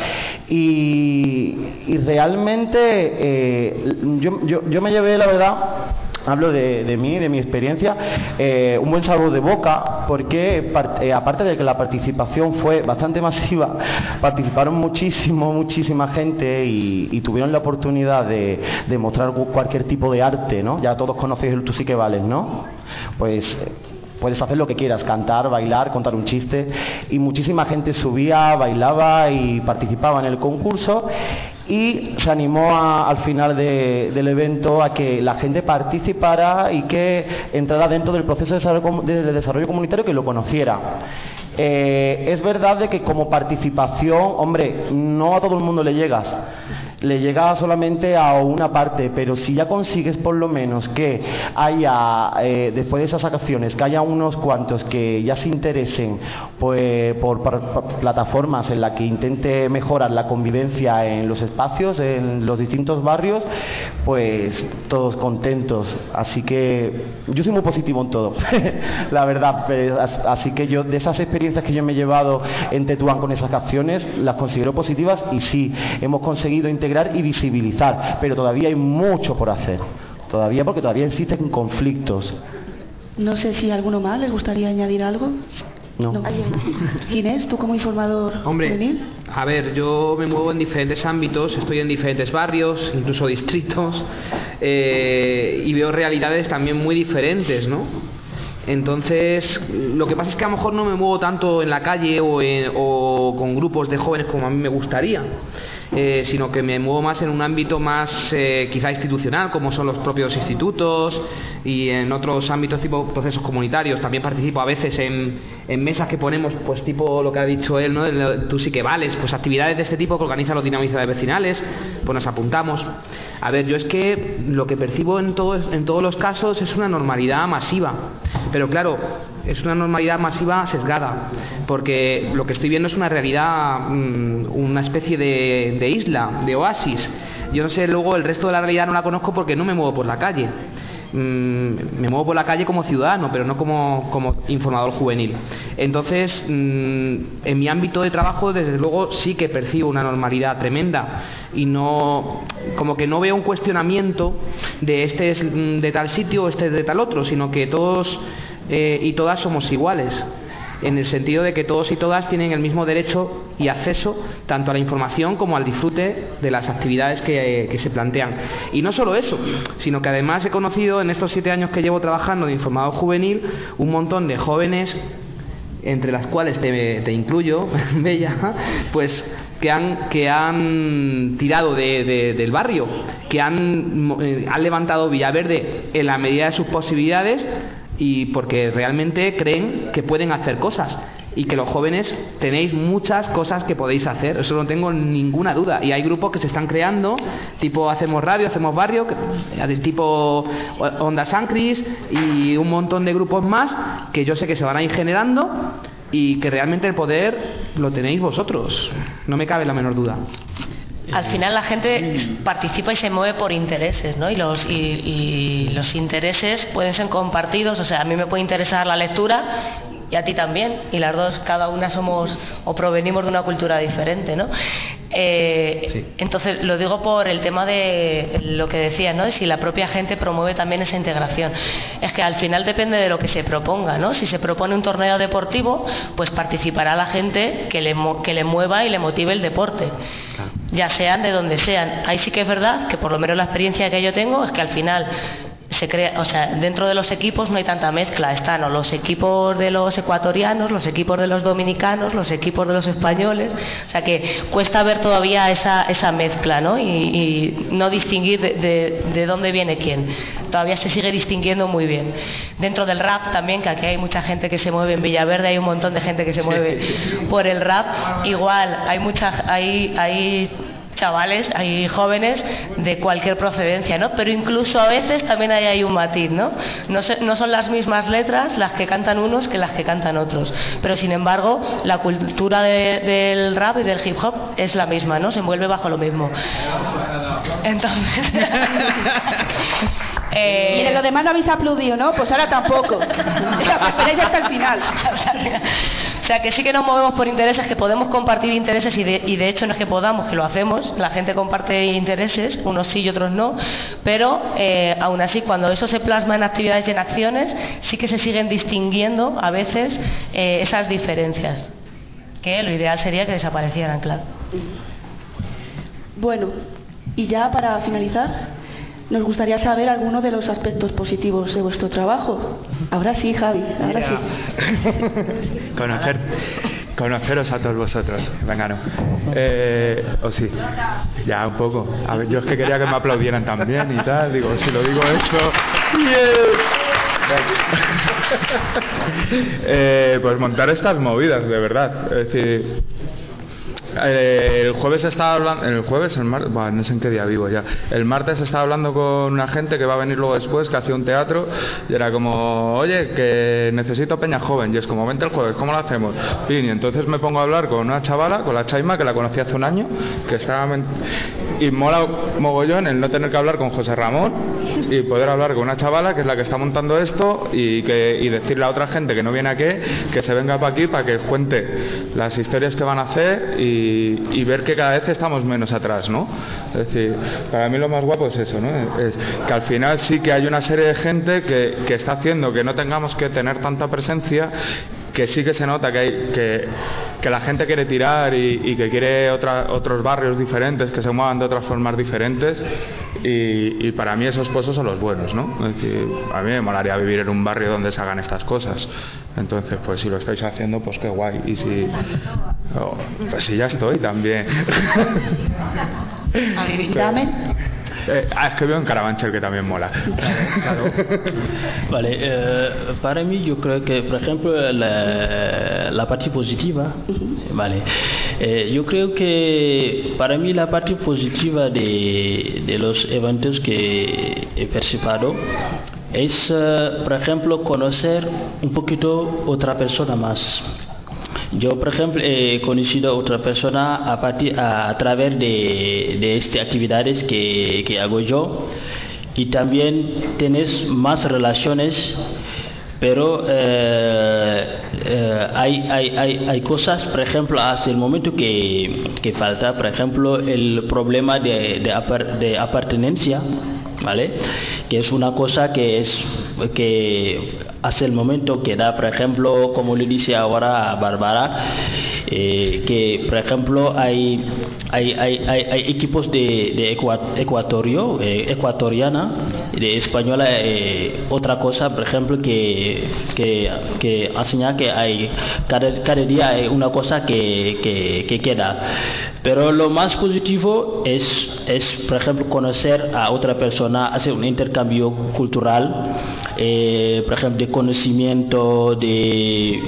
y realmente yo me llevé, la verdad, hablo de mí, de mi experiencia, un buen sabor de boca, porque aparte de que la participación fue bastante masiva, participaron muchísima gente y tuvieron la oportunidad de mostrar cualquier tipo de arte, ¿no? Ya todos conocéis el Tú sí que vales, ¿no? Pues puedes hacer lo que quieras, cantar, bailar, contar un chiste, y muchísima gente subía, bailaba y participaba en el concurso. Y se animó al final del evento a que la gente participara y que entrara dentro del proceso de desarrollo comunitario, que lo conociera. Es verdad de que como participación, hombre, no a todo el mundo le llegas, le llega solamente a una parte, pero si ya consigues por lo menos que haya, después de esas acciones, que haya unos cuantos que ya se interesen pues, por plataformas en las que intente mejorar la convivencia en los espacios, en los distintos barrios, pues todos contentos. Así que yo soy muy positivo en todo, la verdad. Así que yo, de esas experiencias que yo me he llevado en Tetuán con esas acciones, las considero positivas, y sí, hemos conseguido integrar y visibilizar, pero todavía hay mucho por hacer, porque todavía existen conflictos. No sé si a alguno más les gustaría añadir algo. No. Ginés, tú como informador juvenil. A ver, yo me muevo en diferentes ámbitos, estoy en diferentes barrios, incluso distritos, y veo realidades también muy diferentes, ¿no? Entonces, lo que pasa es que a lo mejor no me muevo tanto en la calle o con grupos de jóvenes como a mí me gustaría, sino que me muevo más en un ámbito más quizá institucional, como son los propios institutos, y en otros ámbitos tipo procesos comunitarios. También participo a veces en mesas que ponemos, pues tipo lo que ha dicho él, ¿no? Tú sí que vales, pues actividades de este tipo que organizan los dinamizadores vecinales, pues nos apuntamos. A ver, yo es que lo que percibo en todos los casos es una normalidad masiva, pero claro, es una normalidad masiva sesgada, porque lo que estoy viendo es una realidad, una especie de isla, de oasis. Yo no sé, luego el resto de la realidad no la conozco porque no me muevo por la calle. Me muevo por la calle como ciudadano, pero no como informador juvenil. Entonces, en mi ámbito de trabajo, desde luego, sí que percibo una normalidad tremenda, y no, como que no veo un cuestionamiento de este es de tal sitio, este es de tal otro, sino que todos y todas somos iguales, en el sentido de que todos y todas tienen el mismo derecho y acceso tanto a la información como al disfrute de las actividades que se plantean. Y no solo eso, sino que además he conocido en estos 7 años que llevo trabajando de informador juvenil un montón de jóvenes, entre las cuales te incluyo, Bella, pues que han tirado del barrio, que han levantado Villaverde en la medida de sus posibilidades, y porque realmente creen que pueden hacer cosas, y que los jóvenes tenéis muchas cosas que podéis hacer, eso no tengo ninguna duda. Y hay grupos que se están creando, tipo Hacemos Radio, Hacemos Barrio, tipo Onda San Cris, y un montón de grupos más que yo sé que se van a ir generando, y que realmente el poder lo tenéis vosotros, no me cabe la menor duda. Al final la gente participa y se mueve por intereses, ¿no? Y los intereses pueden ser compartidos. O sea, a mí me puede interesar la lectura y a ti también, y las dos, cada una somos o provenimos de una cultura diferente, ¿no? Sí. Entonces lo digo por el tema de lo que decías, ¿no? De si la propia gente promueve también esa integración. Es que al final depende de lo que se proponga, ¿no? Si se propone un torneo deportivo, pues participará la gente que le mueva y le motive el deporte, ya sean de donde sean. Ahí sí que es verdad que por lo menos la experiencia que yo tengo es que al final se crea, o sea, dentro de los equipos no hay tanta mezcla, están o los equipos de los ecuatorianos, los equipos de los dominicanos, los equipos de los españoles, o sea que cuesta ver todavía esa mezcla, ¿no? Y no distinguir de dónde viene quién. Todavía se sigue distinguiendo muy bien. Dentro del rap también, que aquí hay mucha gente que se mueve en Villaverde, hay un montón de gente que se mueve por el rap, igual hay chavales, hay jóvenes de cualquier procedencia, ¿no? Pero incluso a veces también hay un matiz, ¿no? No son las mismas letras las que cantan unos que las que cantan otros, pero sin embargo la cultura del rap y del hip hop es la misma, ¿no? Se envuelve bajo lo mismo. Entonces y en lo demás no habéis aplaudido, ¿no? Pues ahora tampoco. Esperáis hasta el final. O sea que sí que nos movemos por intereses, que podemos compartir intereses y de hecho no es que podamos, que lo hacemos, la gente comparte intereses, unos sí y otros no, pero aún así cuando eso se plasma en actividades y en acciones sí que se siguen distinguiendo a veces esas diferencias, que lo ideal sería que desaparecieran, claro. Bueno, y ya para finalizar, nos gustaría saber algunos de los aspectos positivos de vuestro trabajo. Ahora sí, Javi, ahora sí. Conoceros a todos vosotros. Venga, no. O sí. Ya, un poco. A ver, yo es que quería que me aplaudieran también y tal. Digo, si lo digo esto... Pues montar estas movidas, de verdad. Es decir... el jueves estaba hablando, el martes, bueno, no sé en qué día vivo ya. El martes estaba hablando con una gente que va a venir luego después, que hacía un teatro, y era como, oye, que necesito peña joven, y es como, vente el jueves, ¿cómo lo hacemos? Y entonces me pongo a hablar con una chavala, con la Chaima, que la conocí hace un año, que estaba y mola mogollón el no tener que hablar con José Ramón y poder hablar con una chavala que es la que está montando esto y decirle a otra gente que no viene aquí que se venga para aquí para que cuente las historias que van a hacer y ver que cada vez estamos menos atrás, ¿no? Es decir, para mí lo más guapo es eso, ¿no? Es que al final sí que hay una serie de gente que está haciendo que no tengamos que tener tanta presencia, que sí que se nota que la gente quiere tirar y que quiere otros barrios diferentes, que se muevan de otras formas diferentes, y para mí esos pozos son los buenos, ¿no? Es decir, a mí me molaría vivir en un barrio donde se hagan estas cosas. Entonces, pues si lo estáis haciendo, pues qué guay. Y si... pues si ya estoy también. Es que veo en Carabanchel que también mola. Vale, para mí yo creo que, por ejemplo, la parte positiva, vale, yo creo que para mí la parte positiva de los eventos que he participado es, por ejemplo, conocer un poquito otra persona más. Yo, por ejemplo, he conocido a otra persona a través de estas actividades que hago yo, y también tienes más relaciones, pero hay cosas, por ejemplo, hasta el momento que falta, por ejemplo, el problema de apartenencia, ¿vale? Que es una cosa que hasta el momento que da, por ejemplo, como le dice ahora a Bárbara, que por ejemplo hay equipos de ecuatoriana, de española, otra cosa, por ejemplo, que enseña que hay cada día hay una cosa que queda. Pero lo más positivo es, por ejemplo, conocer a otra persona, hacer un intercambio cultural, por ejemplo, de conocimiento, de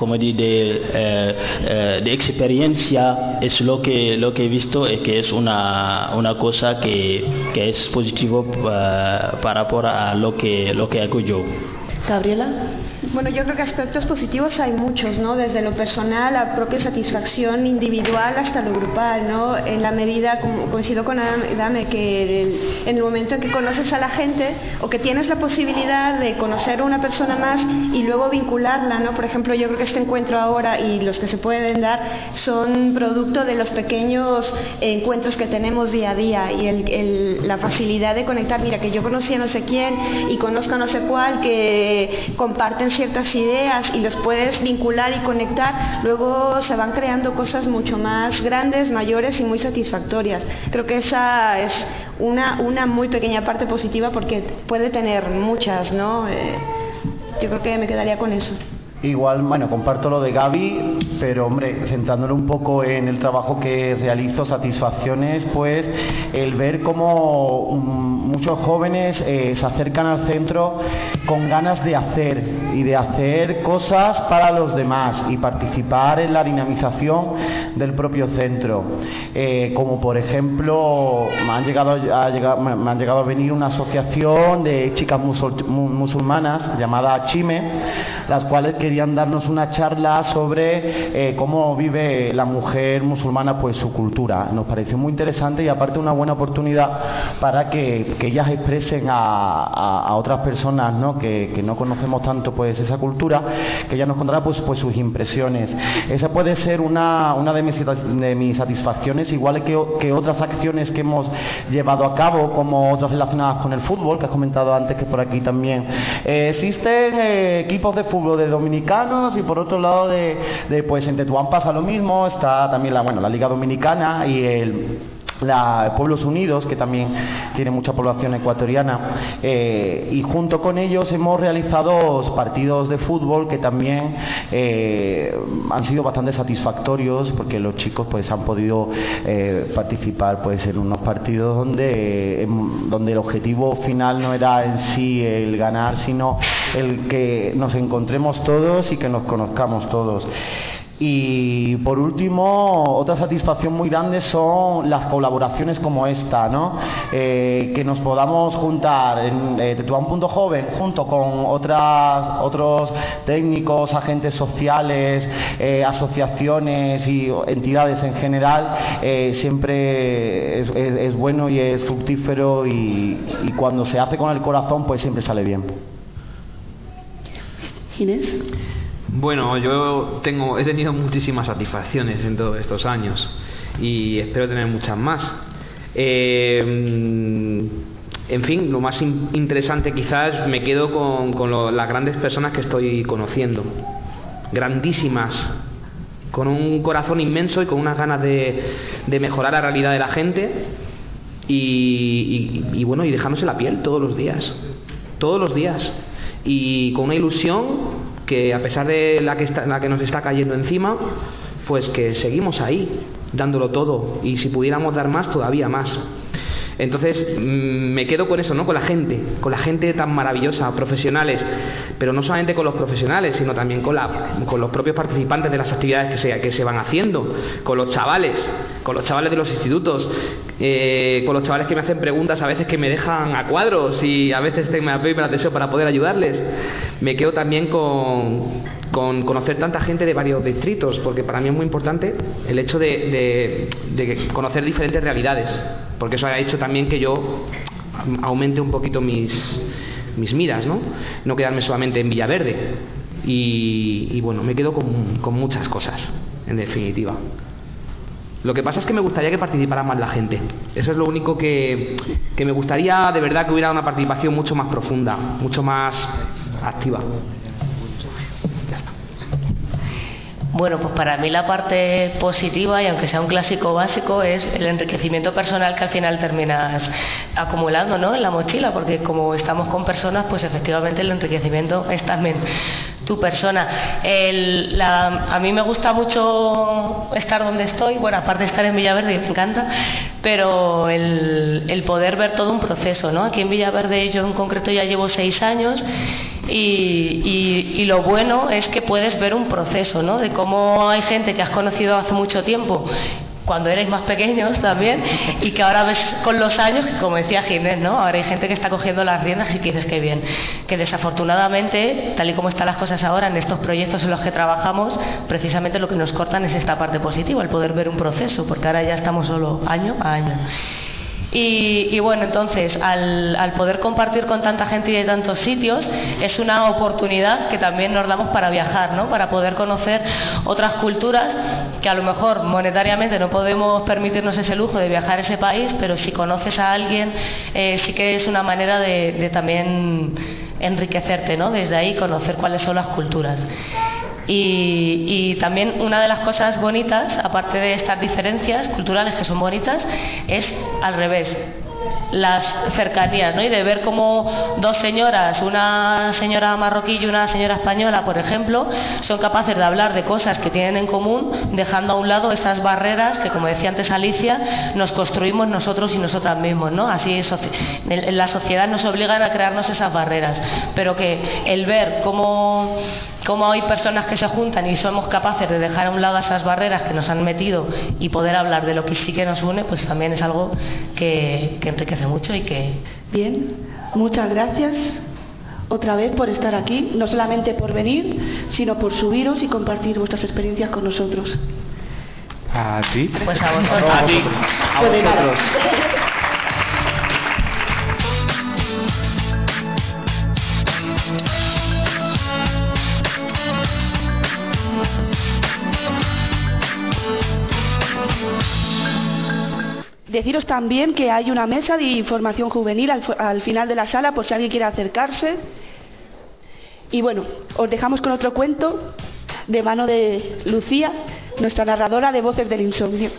experiencia. Es lo que he visto, que es una cosa que es positivo para rapport a lo que hago yo. Gabriela. Bueno, yo creo que aspectos positivos hay muchos, ¿no? Desde lo personal, la propia satisfacción individual hasta lo grupal, ¿no? En la medida, coincido con Adame, que en el momento en que conoces a la gente o que tienes la posibilidad de conocer a una persona más y luego vincularla, ¿no? Por ejemplo, yo creo que este encuentro ahora y los que se pueden dar son producto de los pequeños encuentros que tenemos día a día y la facilidad de conectar. Mira, que yo conocí a no sé quién y conozco a no sé cuál que comparten ciertas ideas y los puedes vincular y conectar, luego se van creando cosas mucho más grandes, mayores y muy satisfactorias. Creo que esa es una muy pequeña parte positiva, porque puede tener muchas, ¿no? Yo creo que me quedaría con eso. Igual, bueno, comparto lo de Gaby, pero hombre, centrándolo un poco en el trabajo que realizo, satisfacciones, pues el ver cómo muchos jóvenes se acercan al centro con ganas de hacer y de hacer cosas para los demás y participar en la dinamización del propio centro, como por ejemplo me han llegado a venir una asociación de chicas musulmanas llamada Chime, las cuales querían darnos una charla sobre cómo vive la mujer musulmana pues su cultura. Nos pareció muy interesante y aparte una buena oportunidad para que ellas expresen a otras personas, ¿no? Que no conocemos tanto pues esa cultura, que ellas nos contarán pues sus impresiones. Esa puede ser una de mis satisfacciones, igual que otras acciones que hemos llevado a cabo, como otras relacionadas con el fútbol, que has comentado antes, que por aquí también existen equipos de fútbol de dominicanos, y por otro lado pues en Tetuán pasa lo mismo, está también la Liga Dominicana y Pueblos Unidos, que también tiene mucha población ecuatoriana, y junto con ellos hemos realizado partidos de fútbol que también han sido bastante satisfactorios, porque los chicos pues han podido participar pues en unos partidos donde el objetivo final no era en sí el ganar, sino el que nos encontremos todos y que nos conozcamos todos. Y por último, otra satisfacción muy grande son las colaboraciones como esta, ¿no? Que nos podamos juntar en Tetuán.joven junto con otros técnicos, agentes sociales, asociaciones y entidades en general, siempre es bueno y es fructífero, y cuando se hace con el corazón pues siempre sale bien. Ginés. Bueno, yo he tenido muchísimas satisfacciones en todos estos años y espero tener muchas más. En fin, lo más interesante quizás me quedo con las grandes personas que estoy conociendo, grandísimas, con un corazón inmenso y con unas ganas de mejorar la realidad de la gente y bueno, y dejándose la piel todos los días, y con una ilusión que a pesar de la que nos está cayendo encima, pues que seguimos ahí, dándolo todo, y si pudiéramos dar más, todavía más. Entonces me quedo con eso, ¿no? Con la gente tan maravillosa, profesionales, pero no solamente con los profesionales, sino también con los propios participantes de las actividades que se van haciendo, con los chavales de los institutos, con los chavales que me hacen preguntas a veces que me dejan a cuadros y a veces me apeo y me las deseo para poder ayudarles. Me quedo también con conocer tanta gente de varios distritos, porque para mí es muy importante el hecho de conocer diferentes realidades, porque eso ha hecho también que yo aumente un poquito mis miras, no quedarme solamente en Villaverde, y bueno, me quedo con muchas cosas, en definitiva. Lo que pasa es que me gustaría que participara más la gente. Eso es lo único que me gustaría, de verdad, que hubiera una participación mucho más profunda, mucho más activa. Bueno, pues para mí la parte positiva, y aunque sea un clásico básico, es el enriquecimiento personal que al final terminas acumulando, ¿no?, en la mochila, porque como estamos con personas, pues efectivamente el enriquecimiento es también tu persona. A mí me gusta mucho estar donde estoy, bueno, aparte de estar en Villaverde, me encanta, pero el poder ver todo un proceso, ¿no? Aquí en Villaverde yo en concreto ya llevo 6 años, y lo bueno es que puedes ver un proceso, ¿no?, de cómo hay gente que has conocido hace mucho tiempo, cuando erais más pequeños también, y que ahora ves con los años, como decía Ginés, ¿no?, ahora hay gente que está cogiendo las riendas y que dices que bien, que desafortunadamente, tal y como están las cosas ahora en estos proyectos en los que trabajamos, precisamente lo que nos cortan es esta parte positiva, el poder ver un proceso, porque ahora ya estamos solo año a año. Y bueno, entonces al poder compartir con tanta gente y de tantos sitios, es una oportunidad que también nos damos para viajar, ¿no?, para poder conocer otras culturas que a lo mejor monetariamente no podemos permitirnos ese lujo de viajar a ese país, pero si conoces a alguien sí que es una manera de también enriquecerte, ¿no? Desde ahí conocer cuáles son las culturas. Y también una de las cosas bonitas, aparte de estas diferencias culturales que son bonitas, es al revés, las cercanías, ¿no? Y de ver cómo dos señoras, una señora marroquí y una señora española, por ejemplo, son capaces de hablar de cosas que tienen en común, dejando a un lado esas barreras que, como decía antes Alicia, nos construimos nosotros y nosotras mismos, ¿no? Así en la sociedad nos obligan a crearnos esas barreras, pero que el ver cómo hay personas que se juntan y somos capaces de dejar a un lado esas barreras que nos han metido y poder hablar de lo que sí que nos une, pues también es algo que enriquece mucho y que... Bien, muchas gracias otra vez por estar aquí, no solamente por venir, sino por subiros y compartir vuestras experiencias con nosotros. ¿A ti? Pues a vosotros. A ti. A Pues de nada. vosotros. Deciros también que hay una mesa de información juvenil al final de la sala por si alguien quiere acercarse. Y bueno, os dejamos con otro cuento de mano de Lucía, nuestra narradora de Voces del Insomnio.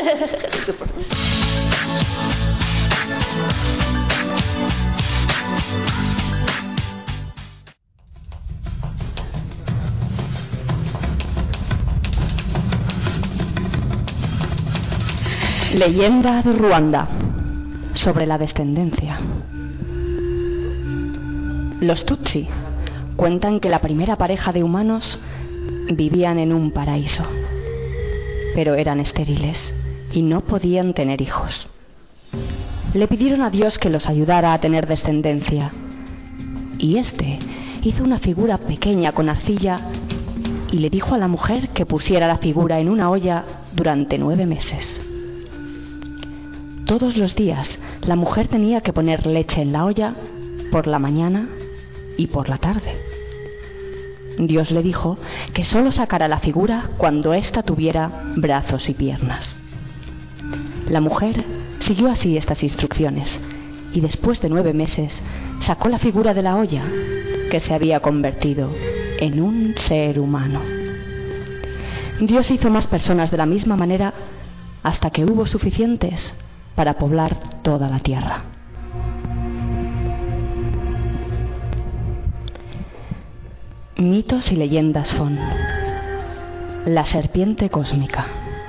Leyenda de Ruanda sobre la descendencia. Los Tutsi cuentan que la primera pareja de humanos vivían en un paraíso, pero eran estériles y no podían tener hijos. Le pidieron a Dios que los ayudara a tener descendencia, y éste hizo una figura pequeña con arcilla y le dijo a la mujer que pusiera la figura en una olla durante 9 meses. Todos los días la mujer tenía que poner leche en la olla por la mañana y por la tarde. Dios le dijo que solo sacara la figura cuando ésta tuviera brazos y piernas. La mujer siguió así estas instrucciones y después de 9 meses sacó la figura de la olla, que se había convertido en un ser humano. Dios hizo más personas de la misma manera hasta que hubo suficientes para poblar toda la tierra. Mitos y leyendas Fon. La serpiente cósmica.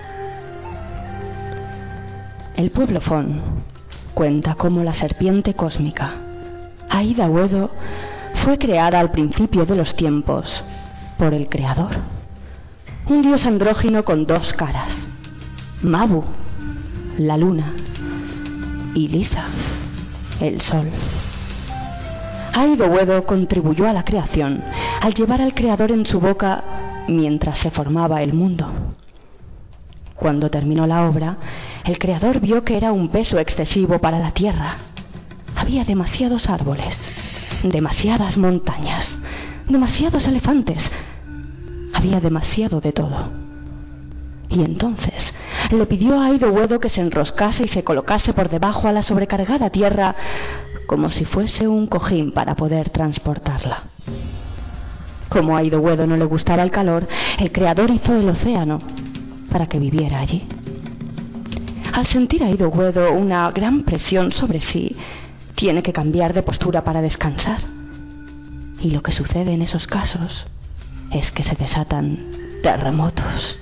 El pueblo Fon cuenta cómo la serpiente cósmica, Aida Wedo, fue creada al principio de los tiempos por el Creador, un dios andrógino con 2 caras, Mabu, la luna, y Lisa, el sol. Aida Wedo contribuyó a la creación al llevar al Creador en su boca mientras se formaba el mundo. Cuando terminó la obra, el Creador vio que era un peso excesivo para la tierra. Había demasiados árboles, demasiadas montañas, demasiados elefantes. Había demasiado de todo. Y entonces le pidió a Aida Wedo que se enroscase y se colocase por debajo a la sobrecargada tierra como si fuese un cojín para poder transportarla. Como a Aida Wedo no le gustaba el calor, el Creador hizo el océano para que viviera allí. Al sentir a Aida Wedo una gran presión sobre sí, tiene que cambiar de postura para descansar. Y lo que sucede en esos casos es que se desatan terremotos.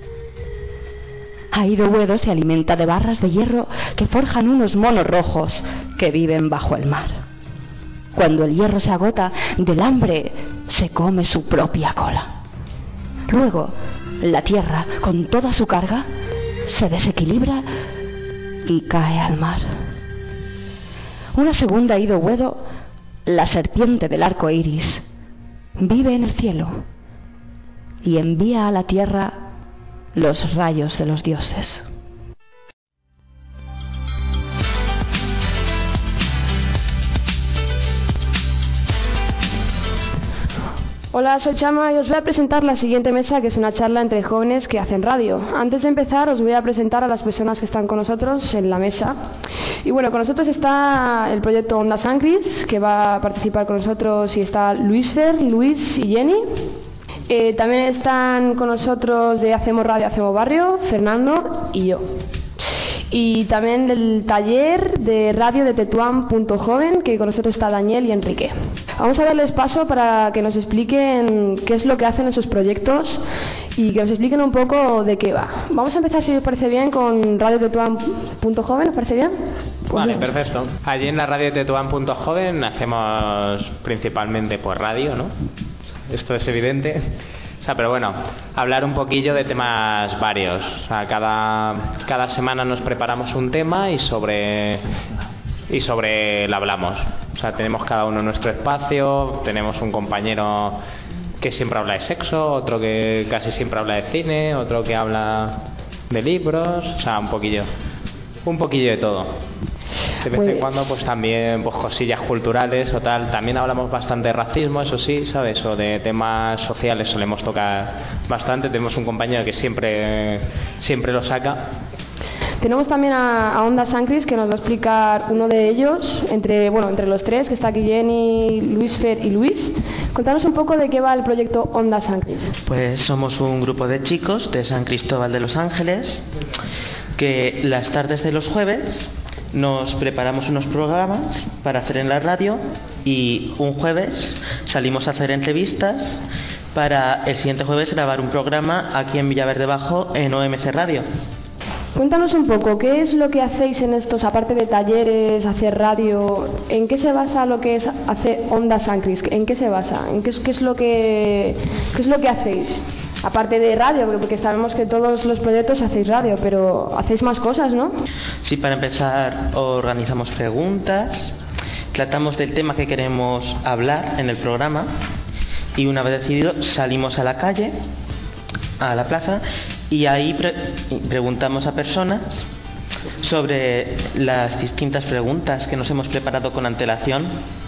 Aida Wedo se alimenta de barras de hierro que forjan unos monos rojos que viven bajo el mar. Cuando el hierro se agota, del hambre se come su propia cola. Luego, la tierra, con toda su carga, se desequilibra y cae al mar. Una segunda Aida Wedo, la serpiente del arco iris, vive en el cielo y envía a la tierra los rayos de los dioses. Hola, soy Chama y os voy a presentar la siguiente mesa, que es una charla entre jóvenes que hacen radio. Antes de empezar, os voy a presentar a las personas que están con nosotros en la mesa. Y bueno, con nosotros está el proyecto Onda Sangris, que va a participar con nosotros, y está Luisfer, Luis y Jenny. También están con nosotros de Hacemos Radio, Hacemos Barrio, Fernando y yo. Y también del taller de radio de Tetuán.joven, que con nosotros está Daniel y Enrique. Vamos a darles paso para que nos expliquen qué es lo que hacen en sus proyectos y que nos expliquen un poco de qué va. Vamos a empezar, si os parece bien, con radio Tetuán.joven, ¿os parece bien? Vale, perfecto. Allí en la radio Tetuán.joven hacemos principalmente pues radio, ¿no? Esto es evidente. O sea, pero bueno, hablar un poquillo de temas varios. O sea, cada semana nos preparamos un tema y sobre él hablamos. O sea, tenemos cada uno nuestro espacio, tenemos un compañero que siempre habla de sexo, otro que casi siempre habla de cine, otro que habla de libros, o sea, un poquillo de todo. De vez en cuando pues también pues cosillas culturales o tal. También hablamos bastante de racismo, eso sí, ¿sabes? O de temas sociales solemos tocar bastante. Tenemos un compañero que siempre lo saca. Tenemos también a Onda Sangris, que nos va a explicar uno de ellos, entre los tres, que está aquí Jenny, Luisfer y Luis. Contanos un poco de qué va el proyecto Onda Sangris. Pues somos un grupo de chicos de San Cristóbal de los Ángeles que las tardes de los jueves nos preparamos unos programas para hacer en la radio y un jueves salimos a hacer entrevistas para el siguiente jueves grabar un programa aquí en Villaverde Bajo en OMC Radio. Cuéntanos un poco, ¿qué es lo que hacéis en estos, aparte de talleres, hacer radio? ¿En qué se basa lo que es hacer Onda Sangris? ¿En qué se basa? ¿Qué es lo que hacéis? Aparte de radio, porque sabemos que todos los proyectos hacéis radio, pero hacéis más cosas, ¿no? Sí, para empezar organizamos preguntas, tratamos del tema que queremos hablar en el programa y una vez decidido salimos a la calle, a la plaza, y ahí preguntamos a personas sobre las distintas preguntas que nos hemos preparado con antelación.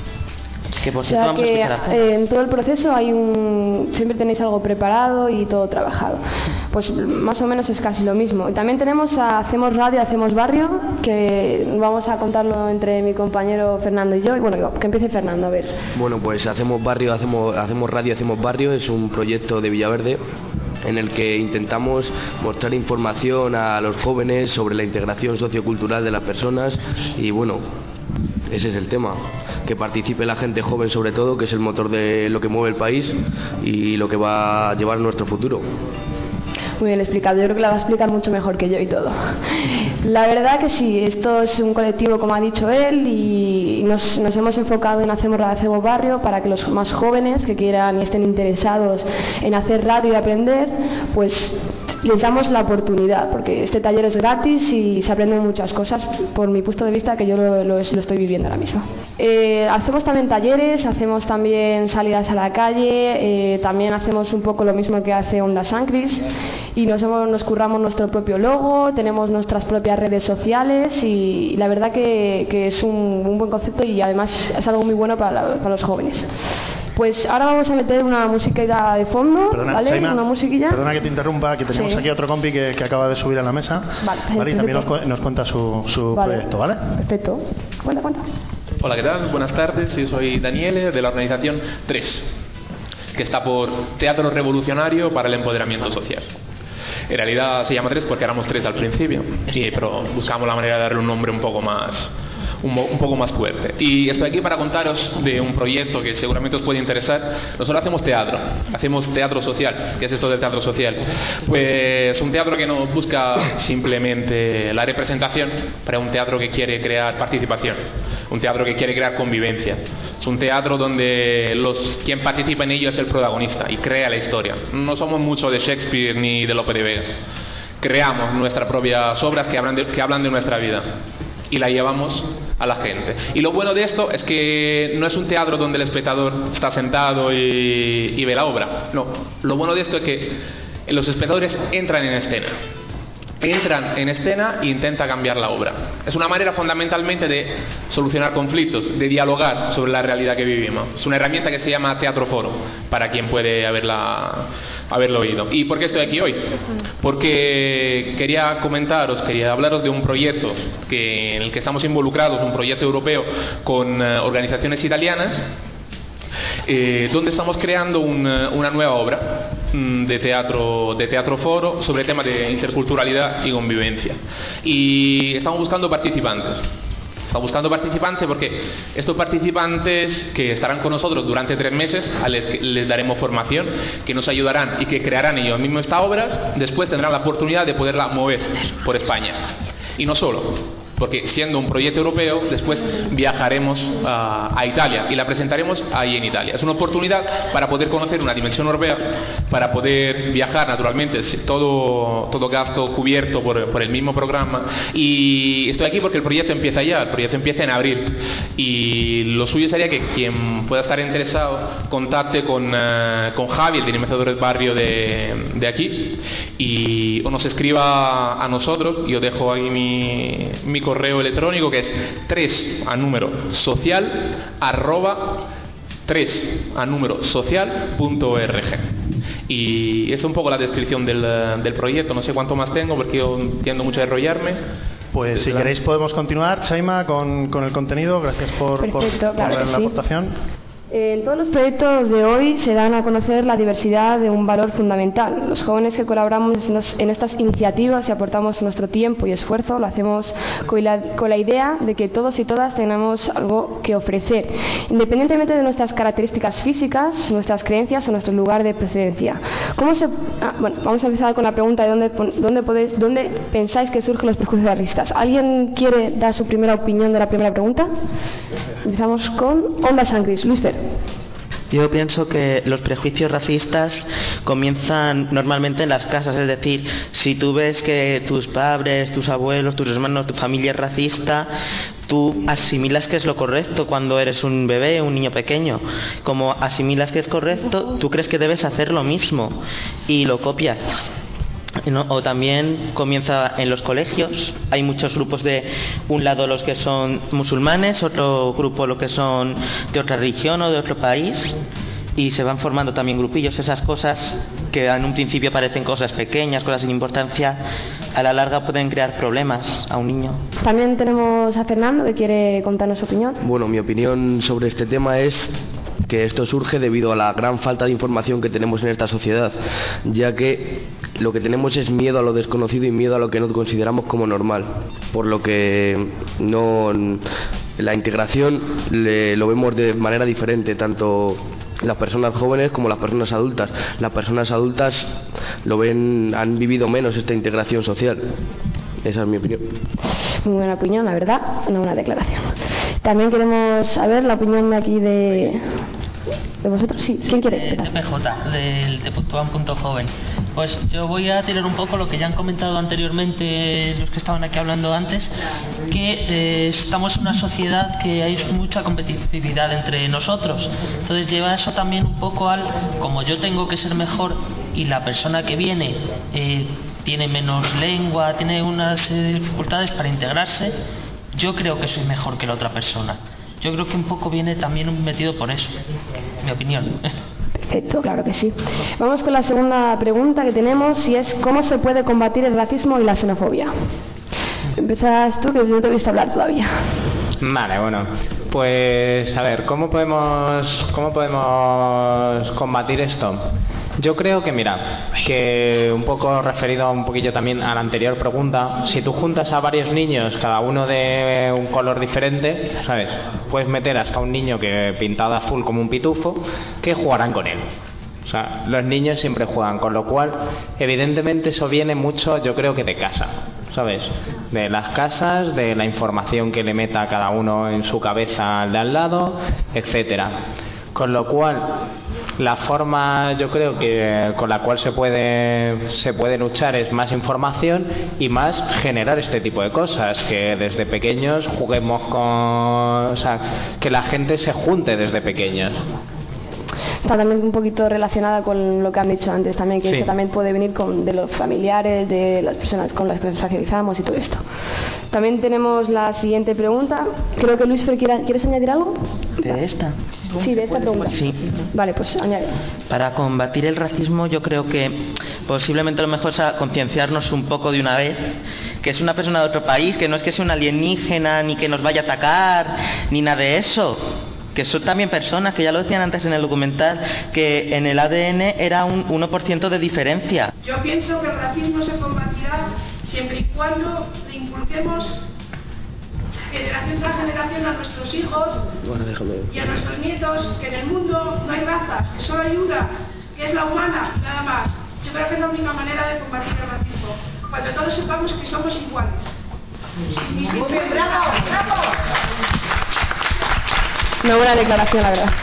Que por cierto vamos a escuchar a Puma. En todo el proceso siempre tenéis algo preparado y todo trabajado. Pues más o menos es casi lo mismo. Y también tenemos a Hacemos Radio, Hacemos Barrio, que vamos a contarlo entre mi compañero Fernando y yo. Y bueno, que empiece Fernando, a ver. Bueno, pues Hacemos Radio, Hacemos Barrio es un proyecto de Villaverde en el que intentamos mostrar información a los jóvenes sobre la integración sociocultural de las personas y bueno, ese es el tema, que participe la gente joven sobre todo, que es el motor de lo que mueve el país y lo que va a llevar nuestro futuro. Muy bien explicado, yo creo que la va a explicar mucho mejor que yo y todo. La verdad que sí, esto es un colectivo, como ha dicho él, y nos hemos enfocado en Hacemos Radio, Hacemos Barrio, para que los más jóvenes que quieran y estén interesados en hacer radio y aprender, pues les damos la oportunidad, porque este taller es gratis y se aprenden muchas cosas, por mi punto de vista, que yo lo estoy viviendo ahora mismo. Hacemos también talleres, hacemos también salidas a la calle, también hacemos un poco lo mismo que hace Onda Sangris, y nos curramos nuestro propio logo, tenemos nuestras propias redes sociales y la verdad que es un buen concepto y además es algo muy bueno para los jóvenes. Pues ahora vamos a meter una musiquita de fondo. Perdona, ¿vale? Saima, una musiquilla. Perdona que te interrumpa, que tenemos aquí otro compi que acaba de subir a la mesa. Vale, y también nos cuenta su proyecto, ¿vale? Perfecto. Cuenta. Hola, ¿qué tal? Buenas tardes, yo soy Daniele de la organización 3, que está por Teatro Revolucionario para el Empoderamiento Social. En realidad se llama 3 porque éramos 3 al principio, pero buscamos la manera de darle un nombre un poco más fuerte. Y estoy aquí para contaros de un proyecto que seguramente os puede interesar. Nosotros hacemos teatro social. ¿Qué es esto de teatro social? Pues un teatro que no busca simplemente la representación, pero un teatro que quiere crear participación, un teatro que quiere crear convivencia. Es un teatro donde quien participa en ello es el protagonista y crea la historia. No somos mucho de Shakespeare ni de Lope de Vega. Creamos nuestras propias obras que hablan de nuestra vida y la llevamos a la gente. Y lo bueno de esto es que no es un teatro donde el espectador está sentado y ve la obra. No, lo bueno de esto es que los espectadores entran en escena. entran en escena e intenta cambiar la obra. Es una manera fundamentalmente de solucionar conflictos, de dialogar sobre la realidad que vivimos. Es una herramienta que se llama Teatro Foro, para quien puede haberlo oído. ¿Y por qué estoy aquí hoy? Porque quería hablaros de un proyecto en el que estamos involucrados, un proyecto europeo con organizaciones italianas, donde estamos creando una nueva obra de teatro foro sobre temas de interculturalidad y convivencia. Y estamos buscando participantes. Estamos buscando participantes porque estos participantes que estarán con nosotros durante 3 meses, les daremos formación, que nos ayudarán y que crearán ellos mismos estas obras, después tendrán la oportunidad de poderla mover por España. Y no solo, porque siendo un proyecto europeo, después viajaremos a Italia y la presentaremos ahí en Italia. Es una oportunidad para poder conocer una dimensión europea, para poder viajar naturalmente, todo gasto cubierto por el mismo programa. Y estoy aquí porque el proyecto empieza ya, el proyecto empieza en abril. Y lo suyo sería que quien pueda estar interesado contacte con Javi, el dinamizador del barrio de aquí, o nos escriba a nosotros. Yo dejo ahí mi correo electrónico, que es 3@social.org. Y es un poco la descripción del proyecto. No sé cuánto más tengo porque yo tiendo mucho a enrollarme. Pues si queréis podemos continuar, Chaima, con el contenido. Gracias por la aportación. En todos los proyectos de hoy se dan a conocer la diversidad de un valor fundamental. Los jóvenes que colaboramos en estas iniciativas y aportamos nuestro tiempo y esfuerzo, lo hacemos con la idea de que todos y todas tenemos algo que ofrecer, independientemente de nuestras características físicas, nuestras creencias o nuestro lugar de procedencia. Vamos a empezar con la pregunta de dónde pensáis que surgen los prejuicios racistas. ¿Alguien quiere dar su primera opinión de la primera pregunta? Empezamos con Onda Sangris. Luis Fer. Yo pienso que los prejuicios racistas comienzan normalmente en las casas, es decir, si tú ves que tus padres, tus abuelos, tus hermanos, tu familia es racista, tú asimilas que es lo correcto cuando eres un bebé, un niño pequeño. Como asimilas que es correcto, tú crees que debes hacer lo mismo y lo copias. ¿No? O también comienza en los colegios. Hay muchos grupos, de un lado los que son musulmanes, otro grupo los que son de otra religión o de otro país, y se van formando también grupillos. Esas cosas que en un principio parecen cosas pequeñas, cosas sin importancia, a la larga pueden crear problemas a un niño. También tenemos a Fernando, que quiere contarnos su opinión. Bueno, mi opinión sobre este tema es que esto surge debido a la gran falta de información que tenemos en esta sociedad, ya que lo que tenemos es miedo a lo desconocido y miedo a lo que no consideramos como normal, por lo que la integración lo vemos de manera diferente, tanto las personas jóvenes como las personas adultas. Las personas adultas han vivido menos esta integración social. Esa es mi opinión. Muy buena opinión, la verdad, una buena declaración. También queremos saber la opinión de aquí de vosotros. Sí, ¿quién quiere? De PJ, de Tuan.joven. Pues yo voy a tirar un poco lo que ya han comentado anteriormente los que estaban aquí hablando antes, que estamos en una sociedad que hay mucha competitividad entre nosotros. Entonces lleva eso también un poco como yo tengo que ser mejor y la persona que viene tiene menos lengua, tiene unas dificultades para integrarse, yo creo que soy mejor que la otra persona. Yo creo que un poco viene también metido por eso, mi opinión. Perfecto, claro que sí. Vamos con la segunda pregunta que tenemos, y es ¿cómo se puede combatir el racismo y la xenofobia? Empezás tú, que no te he visto hablar todavía. Vale, bueno, pues a ver, ¿cómo podemos combatir esto? Yo creo que, mira, que un poco referido un poquillo también a la anterior pregunta, si tú juntas a varios niños, cada uno de un color diferente, ¿sabes? Puedes meter hasta un niño que pintado azul como un pitufo, que jugarán con él. O sea, los niños siempre juegan, con lo cual, evidentemente eso viene mucho, yo creo que de casa, ¿sabes? De las casas, de la información que le meta a cada uno en su cabeza al de al lado, etcétera. Con lo cual, la forma, yo creo que con la cual se puede luchar es más información y más generar este tipo de cosas, que desde pequeños juguemos o sea, que la gente se junte desde pequeños. está también un poquito relacionada con lo que han dicho antes también, que Sí. eso también puede venir de los familiares, de las personas con las que nos socializamos y todo esto. También tenemos la siguiente pregunta. Creo que Luis Fer, ¿quieres añadir algo? ¿De esta? Sí, de esta pregunta. Sí. Vale, pues añade. Para combatir el racismo yo creo que posiblemente lo mejor es concienciarnos un poco de una vez que es una persona de otro país, que no es que sea un alienígena ni que nos vaya a atacar ni nada de eso, que son también personas, que ya lo decían antes en el documental, que en el ADN era un 1% de diferencia. Yo pienso que el racismo se combatirá siempre y cuando le inculquemos generación tras generación a nuestros hijos y a nuestros nietos que en el mundo no hay razas, que solo hay una, que es la humana, y nada más. Yo creo que es la única manera de combatir el racismo, cuando todos sepamos que somos iguales. ¡Bravo! ¡Bravo! Una buena declaración, la verdad.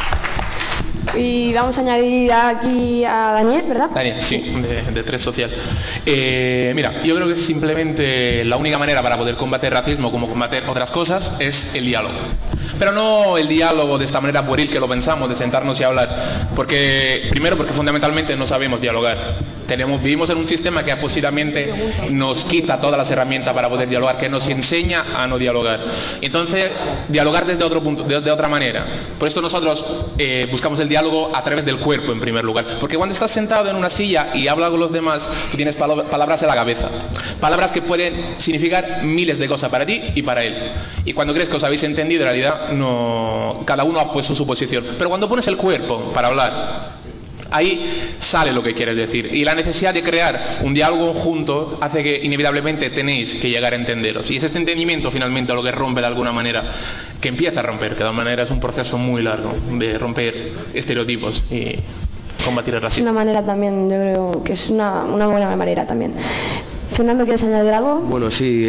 Y vamos a añadir aquí a Daniel, ¿verdad? Daniel, sí, de 3 Social. Mira, yo creo que simplemente la única manera para poder combater racismo, como combater otras cosas, es el diálogo. Pero no el diálogo de esta manera pueril que lo pensamos, de sentarnos y hablar. Primero, porque fundamentalmente no sabemos dialogar. Vivimos en un sistema que positivamente nos quita todas las herramientas para poder dialogar, que nos enseña a no dialogar. Entonces, dialogar desde otro punto, de otra manera. Por esto nosotros buscamos el diálogo a través del cuerpo, en primer lugar. Porque cuando estás sentado en una silla y hablas con los demás, tú tienes palabras en la cabeza. Palabras que pueden significar miles de cosas para ti y para él. Y cuando crees que os habéis entendido, en realidad, no, cada uno ha puesto su posición. Pero cuando pones el cuerpo para hablar, ahí sale lo que quieres decir, y la necesidad de crear un diálogo junto hace que inevitablemente tenéis que llegar a entenderos, y es este entendimiento finalmente lo que rompe de alguna manera, que empieza a romper, que de alguna manera es un proceso muy largo de romper estereotipos y combatir el Es racismo. una manera también, yo creo que es una buena manera también. Fernando, ¿quieres añadir algo? Bueno, sí,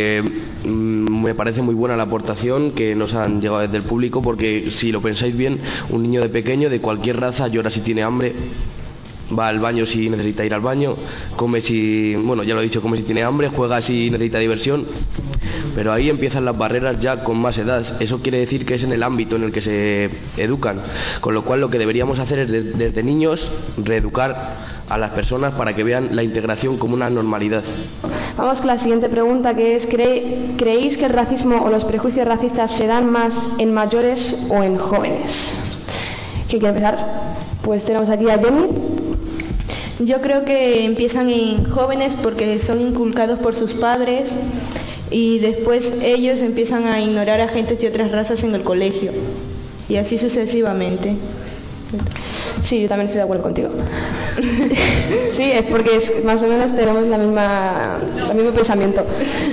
me parece muy buena la aportación que nos han llegado desde el público, porque si lo pensáis bien, un niño de pequeño, de cualquier raza, llora si tiene hambre, va al baño si necesita ir al baño, come si, bueno, ya lo he dicho, come si tiene hambre, juega si necesita diversión, pero ahí empiezan las barreras ya con más edad. Eso quiere decir que es en el ámbito en el que se educan, con lo cual lo que deberíamos hacer es desde niños reeducar a las personas para que vean la integración como una normalidad. Vamos con la siguiente pregunta, que es ¿creéis que el racismo o los prejuicios racistas se dan más en mayores o en jóvenes? ¿Quién quiere empezar? Pues tenemos aquí a Jenny. Yo creo que empiezan en jóvenes porque son inculcados por sus padres y después ellos empiezan a ignorar a gente de otras razas en el colegio y así sucesivamente. Sí, yo también estoy de acuerdo contigo. Sí, es porque más o menos tenemos el mismo pensamiento.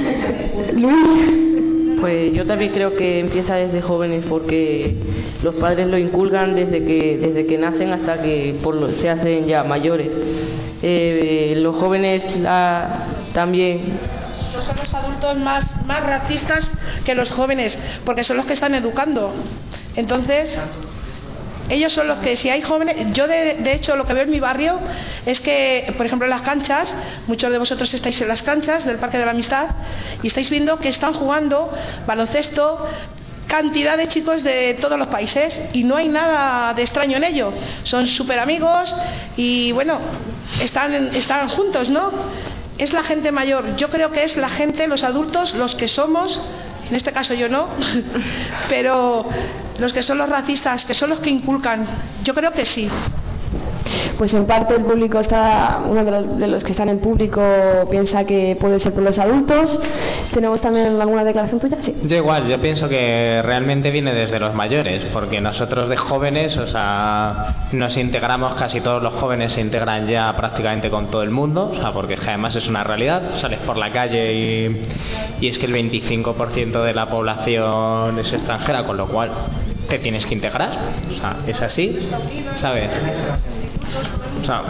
Luis. Pues yo también creo que empieza desde jóvenes, porque los padres lo inculcan desde que nacen hasta que se hacen ya mayores. Los jóvenes también. Son los adultos más racistas que los jóvenes, porque son los que están educando. Entonces, ellos son los que, si hay jóvenes, yo de hecho lo que veo en mi barrio es que, por ejemplo, en las canchas, muchos de vosotros estáis en las canchas del Parque de la Amistad y estáis viendo que están jugando baloncesto cantidad de chicos de todos los países y no hay nada de extraño en ello. Son súper amigos y bueno, están juntos, ¿no? Es la gente mayor, yo creo que es la gente, los adultos, los que somos, en este caso yo no, pero los que son los racistas, que son los que inculcan, yo creo que sí. Pues en parte el público uno de los que están en el público piensa que puede ser por los adultos. ¿Tenemos también alguna declaración tuya? Sí. Yo igual, yo pienso que realmente viene desde los mayores, porque nosotros de jóvenes, o sea, nos integramos, casi todos los jóvenes se integran ya prácticamente con todo el mundo, o sea, porque además es una realidad, sales por la calle y es que el 25% de la población es extranjera, con lo cual te tienes que integrar, o sea, es así, ¿sabes? O sea,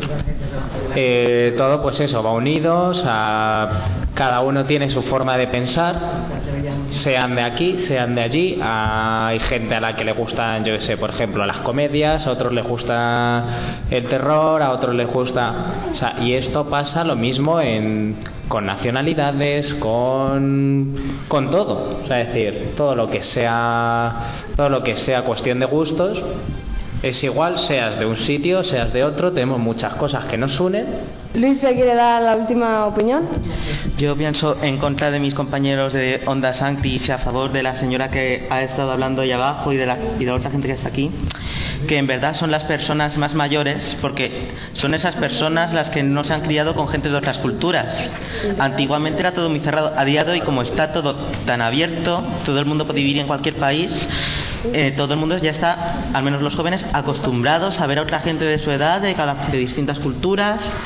todo pues eso, va unido, o sea, cada uno tiene su forma de pensar, sean de aquí, sean de allí. Hay gente a la que le gustan, yo qué sé, por ejemplo, las comedias, a otros les gusta el terror, a otros les gusta, o sea, y esto pasa lo mismo con nacionalidades, con todo, o sea, es decir, todo lo que sea cuestión de gustos, es igual, seas de un sitio, seas de otro, tenemos muchas cosas que nos unen. Luis, ¿te quiere dar la última opinión? Yo pienso en contra de mis compañeros de Onda Sanctis y a favor de la señora que ha estado hablando ahí abajo y de la otra gente que está aquí, que en verdad son las personas más mayores, porque son esas personas las que no se han criado con gente de otras culturas. Antiguamente era todo muy cerrado. A día de hoy, como está todo tan abierto, todo el mundo puede vivir en cualquier país, todo el mundo ya está, al menos los jóvenes, acostumbrados a ver a otra gente de su edad, de distintas culturas.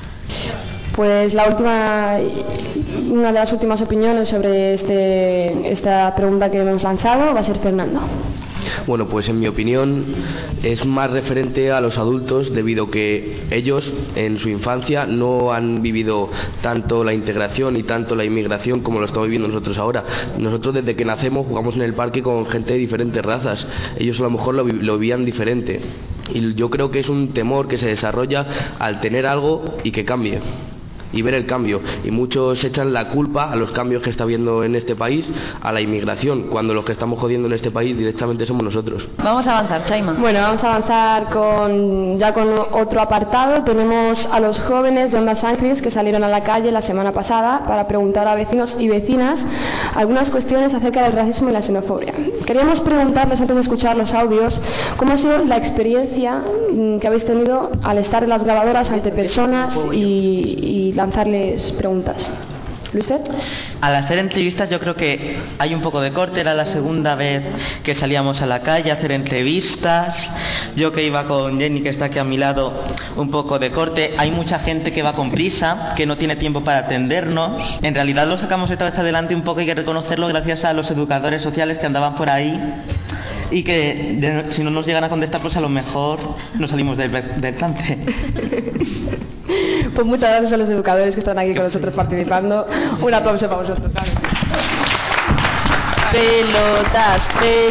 Pues una de las últimas opiniones sobre esta pregunta que hemos lanzado va a ser Fernando. Bueno, pues en mi opinión es más referente a los adultos, debido que ellos en su infancia no han vivido tanto la integración y tanto la inmigración como lo estamos viviendo nosotros ahora. Nosotros desde que nacemos jugamos en el parque con gente de diferentes razas, ellos a lo mejor lo vivían diferente, y yo creo que es un temor que se desarrolla al tener algo y que cambie, y ver el cambio, y muchos echan la culpa a los cambios que está habiendo en este país a la inmigración, cuando los que estamos jodiendo en este país directamente somos nosotros. Vamos a avanzar, Chaima. Bueno, vamos a avanzar con otro apartado. Tenemos a los jóvenes de Onda Sanctis que salieron a la calle la semana pasada para preguntar a vecinos y vecinas algunas cuestiones acerca del racismo y la xenofobia. Queríamos preguntarles, antes de escuchar los audios, cómo ha sido la experiencia que habéis tenido al estar en las grabadoras ante personas y lanzarles preguntas. ¿Luisfer? Al hacer entrevistas yo creo que hay un poco de corte. Era la segunda vez que salíamos a la calle a hacer entrevistas. Yo que iba con Jenny, que está aquí a mi lado, un poco de corte. Hay mucha gente que va con prisa, que no tiene tiempo para atendernos. En realidad lo sacamos esta vez adelante un poco, hay que reconocerlo, gracias a los educadores sociales que andaban por ahí y que si no nos llegan a contestar, pues a lo mejor nos salimos del trance. Pues muchas gracias a los educadores que están aquí con nosotros participando. Un aplauso para vosotros. Pelotas.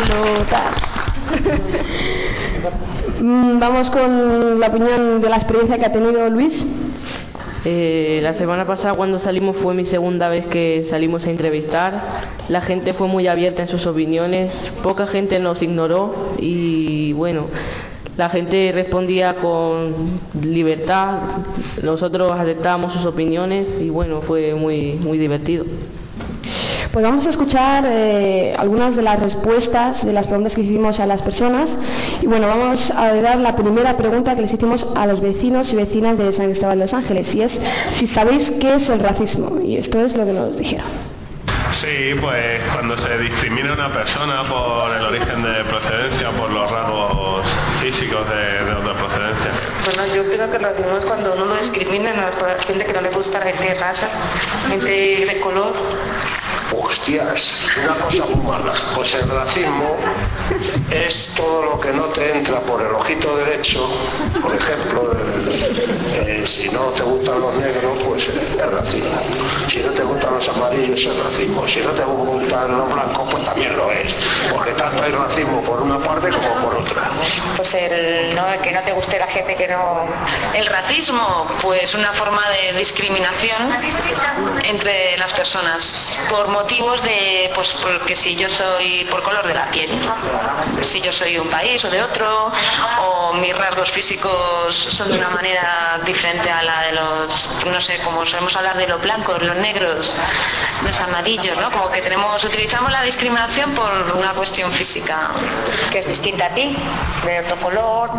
Vamos con la opinión de la experiencia que ha tenido Luis. La semana pasada cuando salimos fue mi segunda vez que salimos a entrevistar. La gente fue muy abierta en sus opiniones, poca gente nos ignoró y bueno, la gente respondía con libertad, nosotros aceptábamos sus opiniones y bueno, fue muy divertido. Pues vamos a escuchar algunas de las respuestas de las preguntas que hicimos a las personas. Y bueno, vamos a dar la primera pregunta que les hicimos a los vecinos y vecinas de San Cristóbal de los Ángeles, y es si sabéis qué es el racismo. Y esto es lo que nos dijeron. Sí, pues cuando se discrimina a una persona por el origen de procedencia, por los rasgos físicos de otra procedencia. Bueno, yo pienso que el racismo es cuando uno lo discrimina a la gente que no le gusta, la gente de raza, gente de color. Hostias, una cosa muy mala. Pues el racismo es todo lo que no te entra por el ojito derecho. Por ejemplo, si no te gustan los negros, pues es racismo. Si no te gustan los amarillos, es racismo. Si no te gustan los blancos, pues también lo es. Porque tanto hay racismo por una parte como por otra. Pues que no te guste la gente que no... El racismo, pues una forma de discriminación entre las personas por motivos de, pues porque si yo soy por color de la piel, si yo soy de un país o de otro, o mis rasgos físicos son de una manera diferente a la de los, no sé, como solemos hablar de los blancos, los negros, los amarillos, ¿no? Como que utilizamos la discriminación por una cuestión física que es distinta a ti, de otro color.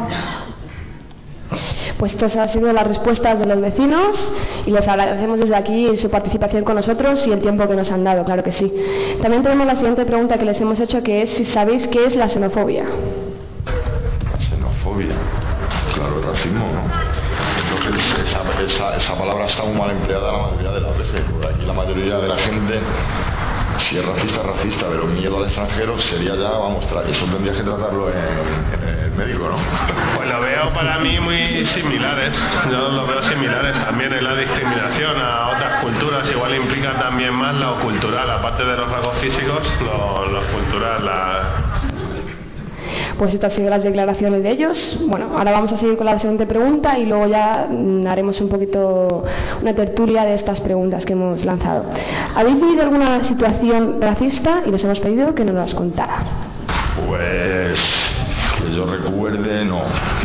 Pues estas han sido las respuestas de los vecinos y les agradecemos desde aquí su participación con nosotros y el tiempo que nos han dado, claro que sí. También tenemos la siguiente pregunta que les hemos hecho, que es si sabéis qué es la xenofobia. La xenofobia, claro, el racismo, ¿no? Creo que esa palabra está muy mal empleada la mayoría de las veces. Por aquí la mayoría de la gente, si es racista, pero miedo al extranjero sería ya, vamos, eso tendrías que tratarlo en el médico, ¿no? Pues lo veo para mí muy similares. Yo lo veo similares también en la discriminación a otras culturas. Igual implica también más lo cultural, aparte de los rasgos físicos, lo cultural, Pues estas han sido las declaraciones de ellos. Bueno, ahora vamos a seguir con la siguiente pregunta y luego ya haremos un poquito una tertulia de estas preguntas que hemos lanzado. ¿Habéis vivido alguna situación racista? Y les hemos pedido que nos las contara. Pues Que yo recuerde, no,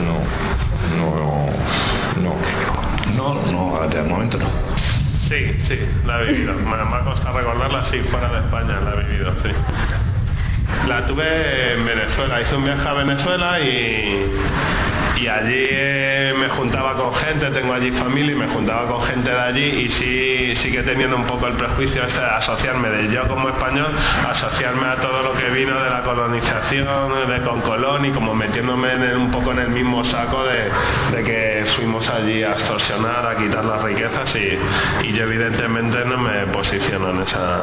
de momento no. Sí, la he vivido. Me ha costado recordarla, sí, fuera de España la he vivido, sí. La tuve en Venezuela, hice un viaje a Venezuela y allí me juntaba con gente, tengo allí familia y me juntaba con gente de allí y sí que teniendo un poco el prejuicio este de asociarme de yo como español, asociarme a todo lo que vino de la colonización, con Colón y como metiéndome un poco en el mismo saco de que fuimos allí a extorsionar, a quitar las riquezas y yo evidentemente no me posiciono en esa...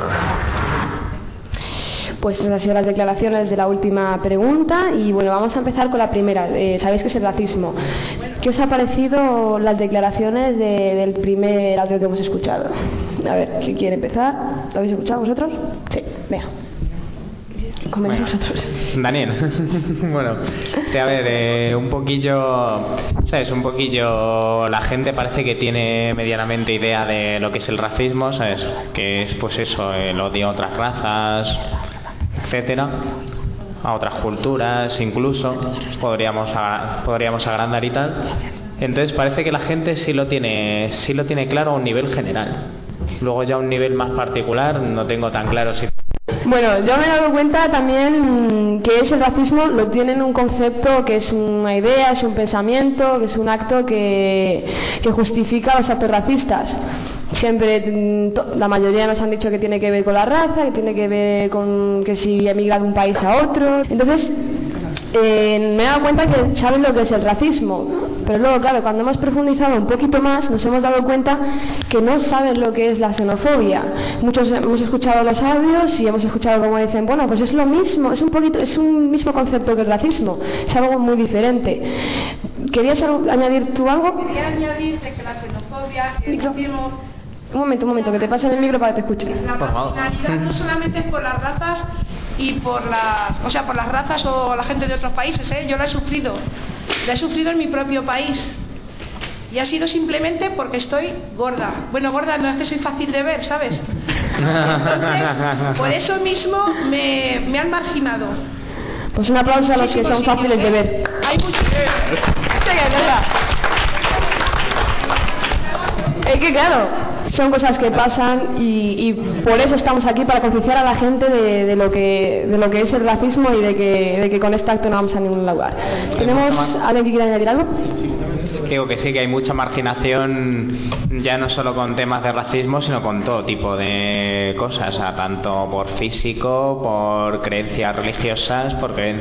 Pues esas han sido las declaraciones de la última pregunta y bueno, vamos a empezar con la primera. Sabéis que es el racismo. ¿Qué os ha parecido las declaraciones del primer audio que hemos escuchado? A ver, ¿quién quiere empezar? ¿Lo habéis escuchado vosotros? Sí, venga. Comentáis vosotros. Daniel. Bueno, a ver, un poquillo, ¿sabes? Un poquillo la gente parece que tiene medianamente idea de lo que es el racismo, ¿sabes? Que es pues eso, el odio a otras razas, etcétera, a otras culturas incluso, podríamos agrandar y tal. Entonces parece que la gente sí lo tiene claro a un nivel general. Luego ya a un nivel más particular no tengo tan claro si... Bueno, yo me he dado cuenta también que el racismo lo tienen un concepto que es una idea, es un pensamiento, que es un acto que justifica los actos racistas. Siempre, la mayoría nos han dicho que tiene que ver con la raza, que tiene que ver con que si emigra de un país a otro. Entonces, me he dado cuenta que saben lo que es el racismo, pero luego, claro, cuando hemos profundizado un poquito más, nos hemos dado cuenta que no saben lo que es la xenofobia. Muchos hemos escuchado los audios y hemos escuchado como dicen, bueno, pues es lo mismo, es un mismo concepto que el racismo, es algo muy diferente. ¿Querías añadir tú algo? Quería añadir de que la xenofobia, el racismo... Un momento, que te pasen el micro para que te escuchen. La marginalidad no solamente es por las razas y por las razas o la gente de otros países, yo la he sufrido en mi propio país y ha sido simplemente porque estoy gorda. Bueno, gorda no es que soy fácil de ver, ¿sabes? Entonces, por eso mismo me han marginado. Pues un aplauso a los que son fáciles de ver. Hay muchos. Es que claro, son cosas que pasan y por eso estamos aquí, para concienciar a la gente de lo que es el racismo y de que con este acto no vamos a ningún lugar. ¿Tenemos alguien que quiera añadir algo? Digo que sí, que hay mucha marginación ya no solo con temas de racismo, sino con todo tipo de cosas, tanto por físico, por creencias religiosas,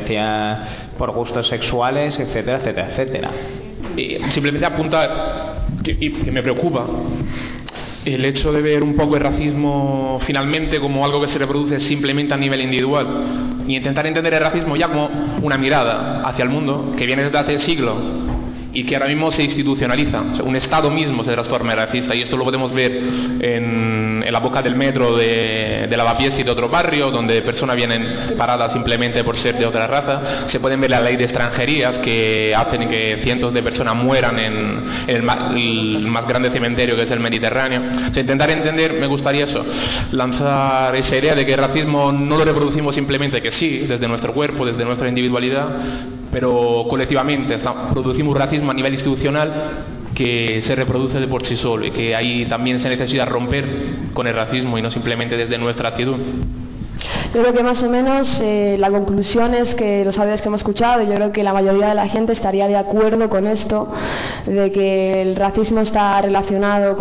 por gustos sexuales, etcétera, etcétera, etcétera. Y simplemente apuntar que me preocupa el hecho de ver un poco el racismo finalmente como algo que se reproduce simplemente a nivel individual y intentar entender el racismo ya como una mirada hacia el mundo que viene desde hace siglos y que ahora mismo se institucionaliza. O sea, un Estado mismo se transforma en racista y esto lo podemos ver en la boca del metro de Lavapiés y de otro barrio donde personas vienen paradas simplemente por ser de otra raza. Se pueden ver la ley de extranjerías que hacen que cientos de personas mueran en el más grande cementerio que es el Mediterráneo. O sea, intentar entender, me gustaría eso, lanzar esa idea de que el racismo no lo reproducimos simplemente, que sí, desde nuestro cuerpo, desde nuestra individualidad, pero colectivamente producimos racismo a nivel institucional que se reproduce de por sí solo y que ahí también se necesita romper con el racismo y no simplemente desde nuestra actitud. Yo creo que más o menos la conclusión es que los audios que hemos escuchado, yo creo que la mayoría de la gente estaría de acuerdo con esto, de que el racismo está relacionado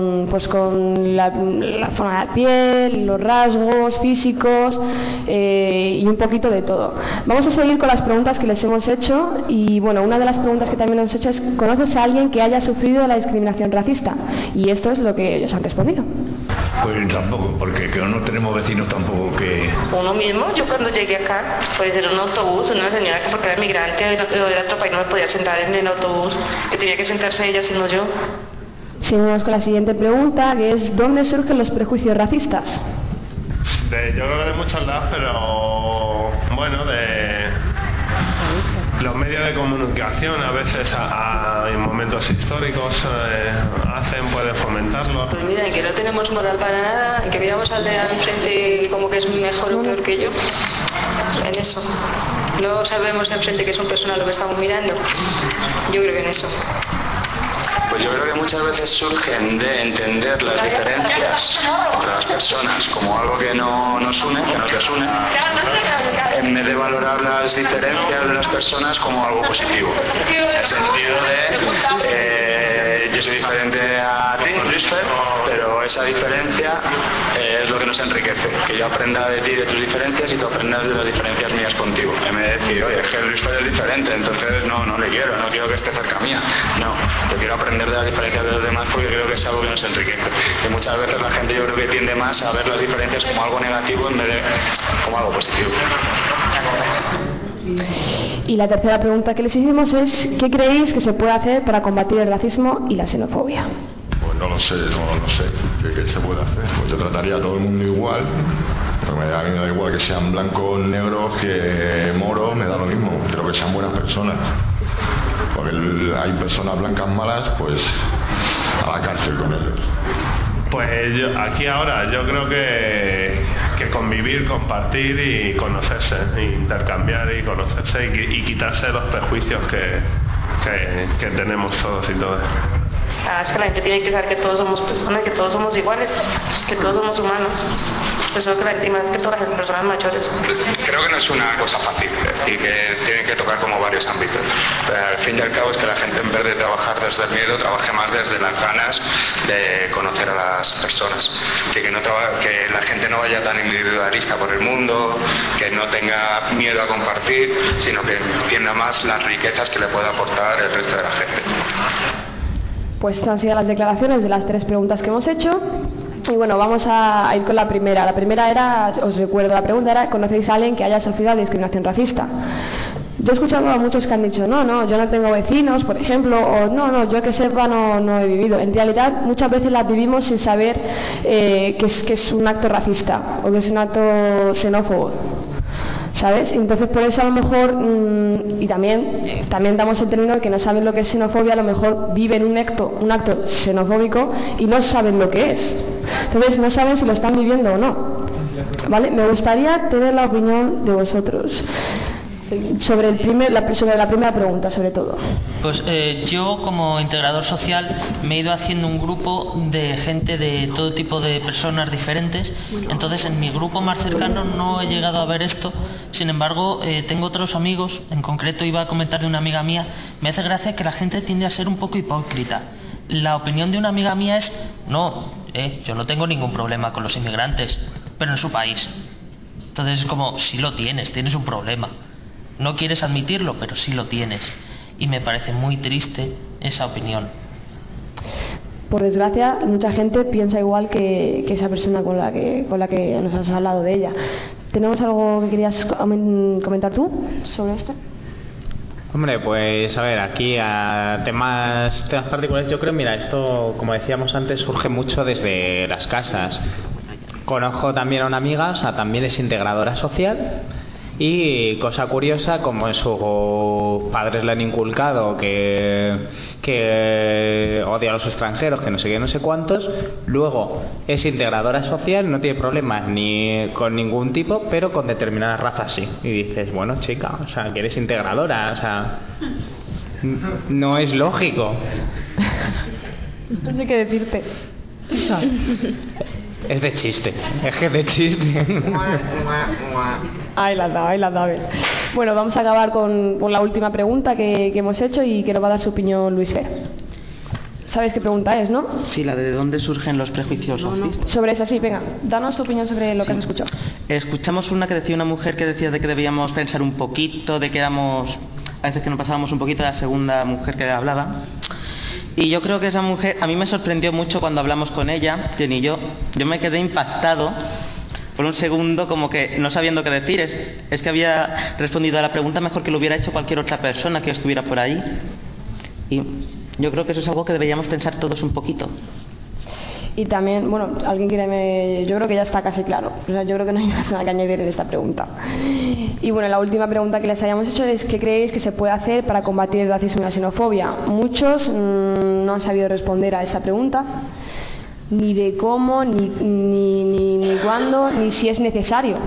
con la forma de la piel, los rasgos físicos y un poquito de todo. Vamos a seguir con las preguntas que les hemos hecho y bueno, una de las preguntas que también hemos hecho es: ¿conoces a alguien que haya sufrido la discriminación racista? Y esto es lo que ellos han respondido. Pues tampoco, porque no tenemos vecinos tampoco que... Uno mismo, yo cuando llegué acá, puede ser un autobús, una señora que porque era migrante o era otro país no me podía sentar en el autobús, que tenía que sentarse ella, sino yo. Seguimos con la siguiente pregunta, que es: ¿dónde surgen los prejuicios racistas? Yo creo que de muchos lados, pero bueno, de los medios de comunicación a veces en momentos históricos pueden fomentarlo. Pues mira, en que no tenemos moral para nada, en que miramos al de enfrente como que es mejor o peor que yo. en eso. No sabemos de enfrente que es un personal lo que estamos mirando. Yo creo que en eso. Pues yo creo que muchas veces surgen de entender las diferencias entre las personas como algo que no nos une, que nos desune, en vez de valorar las diferencias de las personas como algo positivo. En el sentido de, yo soy diferente a ti, Luisfer, pero esa diferencia es lo que nos enriquece. Que yo aprenda de ti de tus diferencias y tú aprendas de las diferencias mías contigo. En vez de decir, oye, es que Luisfer es diferente, entonces no le quiero, no quiero que esté cerca mía. No, yo quiero aprender de las diferencias de los demás porque creo que es algo que nos enriquece. Que muchas veces la gente yo creo que tiende más a ver las diferencias como algo negativo en vez de como algo positivo. Y la tercera pregunta que les hicimos es ¿qué creéis que se puede hacer para combatir el racismo y la xenofobia? Pues no lo sé. ¿Qué se puede hacer? Pues yo trataría a todo el mundo igual. Pero a mí me da igual que sean blancos, negros, que moros, me da lo mismo. Quiero que sean buenas personas. Porque hay personas blancas malas, pues a la cárcel con ellos. Pues aquí ahora yo creo que convivir, compartir y conocerse, intercambiar y conocerse y quitarse los prejuicios que tenemos todos y todas. Es que la gente tiene que saber que todos somos personas, que todos somos iguales, que todos somos humanos. Eso es que la gente, más que todas las personas mayores. Creo que no es una cosa fácil y que tiene que tocar como varios ámbitos. Pero al fin y al cabo es que la gente en vez de trabajar desde el miedo, trabaje más desde las ganas de conocer a las personas. Que la gente no vaya tan individualista por el mundo, que no tenga miedo a compartir, sino que entienda más las riquezas que le puede aportar el resto de la gente. Pues estas han sido las declaraciones de las 3 preguntas que hemos hecho. Y bueno, vamos a ir con la primera. La primera era, os recuerdo, la pregunta era, ¿conocéis a alguien que haya sufrido discriminación racista? Yo he escuchado a muchos que han dicho, no, yo no tengo vecinos, por ejemplo, o no, yo que sepa no he vivido. En realidad, muchas veces las vivimos sin saber que es un acto racista o que es un acto xenófobo. ¿Sabes? Entonces por eso a lo mejor y también damos el término de que no saben lo que es xenofobia, a lo mejor viven un acto xenofóbico y no saben lo que es. Entonces no saben si lo están viviendo o no. ¿Vale? Me gustaría tener la opinión de vosotros sobre la primera pregunta, sobre todo. Pues yo como integrador social me he ido haciendo un grupo de gente de todo tipo de personas diferentes. Entonces en mi grupo más cercano no he llegado a ver esto. Sin embargo, tengo otros amigos, en concreto iba a comentar de una amiga mía. Me hace gracia que la gente tiende a ser un poco hipócrita. La opinión de una amiga mía es yo no tengo ningún problema con los inmigrantes, pero en su país. Entonces es como, sí lo tienes un problema. No quieres admitirlo, pero sí lo tienes. Y me parece muy triste esa opinión. Por desgracia, mucha gente piensa igual que esa persona con la que nos has hablado de ella. ¿Tenemos algo que querías comentar tú sobre esto? Hombre, pues a ver, aquí a temas particulares, yo creo, mira, esto, como decíamos antes, surge mucho desde las casas. Conozco también a una amiga, también es integradora social. Y cosa curiosa, como sus padres le han inculcado que odia a los extranjeros, que no sé qué, no sé cuántos, luego es integradora social, no tiene problemas ni con ningún tipo, pero con determinadas razas sí. Y dices, bueno, chica, que eres integradora, no es lógico. No sé qué decirte. Es de chiste, es que es de chiste. Ahí la has dado. Bueno, vamos a acabar con la última pregunta que hemos hecho y que nos va a dar su opinión Luis Fer. ¿Sabes qué pregunta es, no? Sí, la de dónde surgen los prejuicios racistas. Sobre esa, sí, venga, danos tu opinión sobre lo que has escuchado. Escuchamos una que decía una mujer que decía de que debíamos pensar un poquito, de que a veces que nos pasábamos un poquito de la segunda mujer que hablaba. Y yo creo que esa mujer, a mí me sorprendió mucho cuando hablamos con ella, Jenny y yo me quedé impactado por un segundo, como que no sabiendo qué decir. Es que había respondido a la pregunta mejor que lo hubiera hecho cualquier otra persona que estuviera por ahí. Y yo creo que eso es algo que deberíamos pensar todos un poquito. Y también, bueno, alguien quiere... Yo creo que ya está casi claro. O sea, yo creo que no hay nada que añadir en esta pregunta. Y bueno, la última pregunta que les habíamos hecho es ¿qué creéis que se puede hacer para combatir el racismo y la xenofobia? Muchos no han sabido responder a esta pregunta, ni de cómo, ni cuándo, ni si es necesario.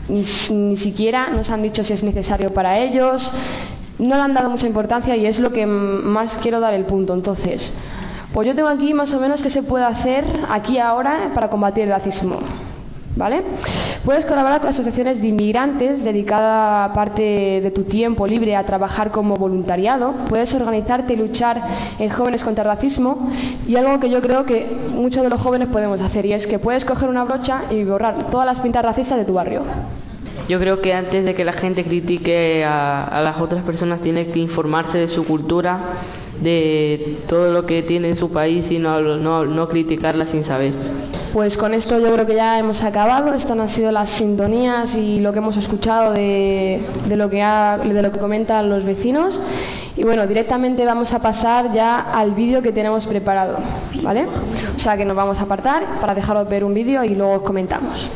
ni siquiera nos han dicho si es necesario para ellos, no le han dado mucha importancia y es lo que más quiero dar el punto. Entonces, pues yo tengo aquí más o menos qué se puede hacer aquí ahora para combatir el racismo, ¿vale? Puedes colaborar con asociaciones de inmigrantes, dedicada parte de tu tiempo libre a trabajar como voluntariado. Puedes organizarte y luchar en Jóvenes contra el Racismo, y algo que yo creo que muchos de los jóvenes podemos hacer, y es que puedes coger una brocha y borrar todas las pintas racistas de tu barrio. Yo creo que antes de que la gente critique a las otras personas, tiene que informarse de su cultura, de todo lo que tiene en su país, y no criticarla sin saber. Pues con esto yo creo que ya hemos acabado. Estas han sido las sintonías y lo que hemos escuchado de lo que comentan los vecinos. Y bueno, directamente vamos a pasar ya al vídeo que tenemos preparado, ¿vale? O sea que nos vamos a apartar para dejaros ver un vídeo y luego os comentamos.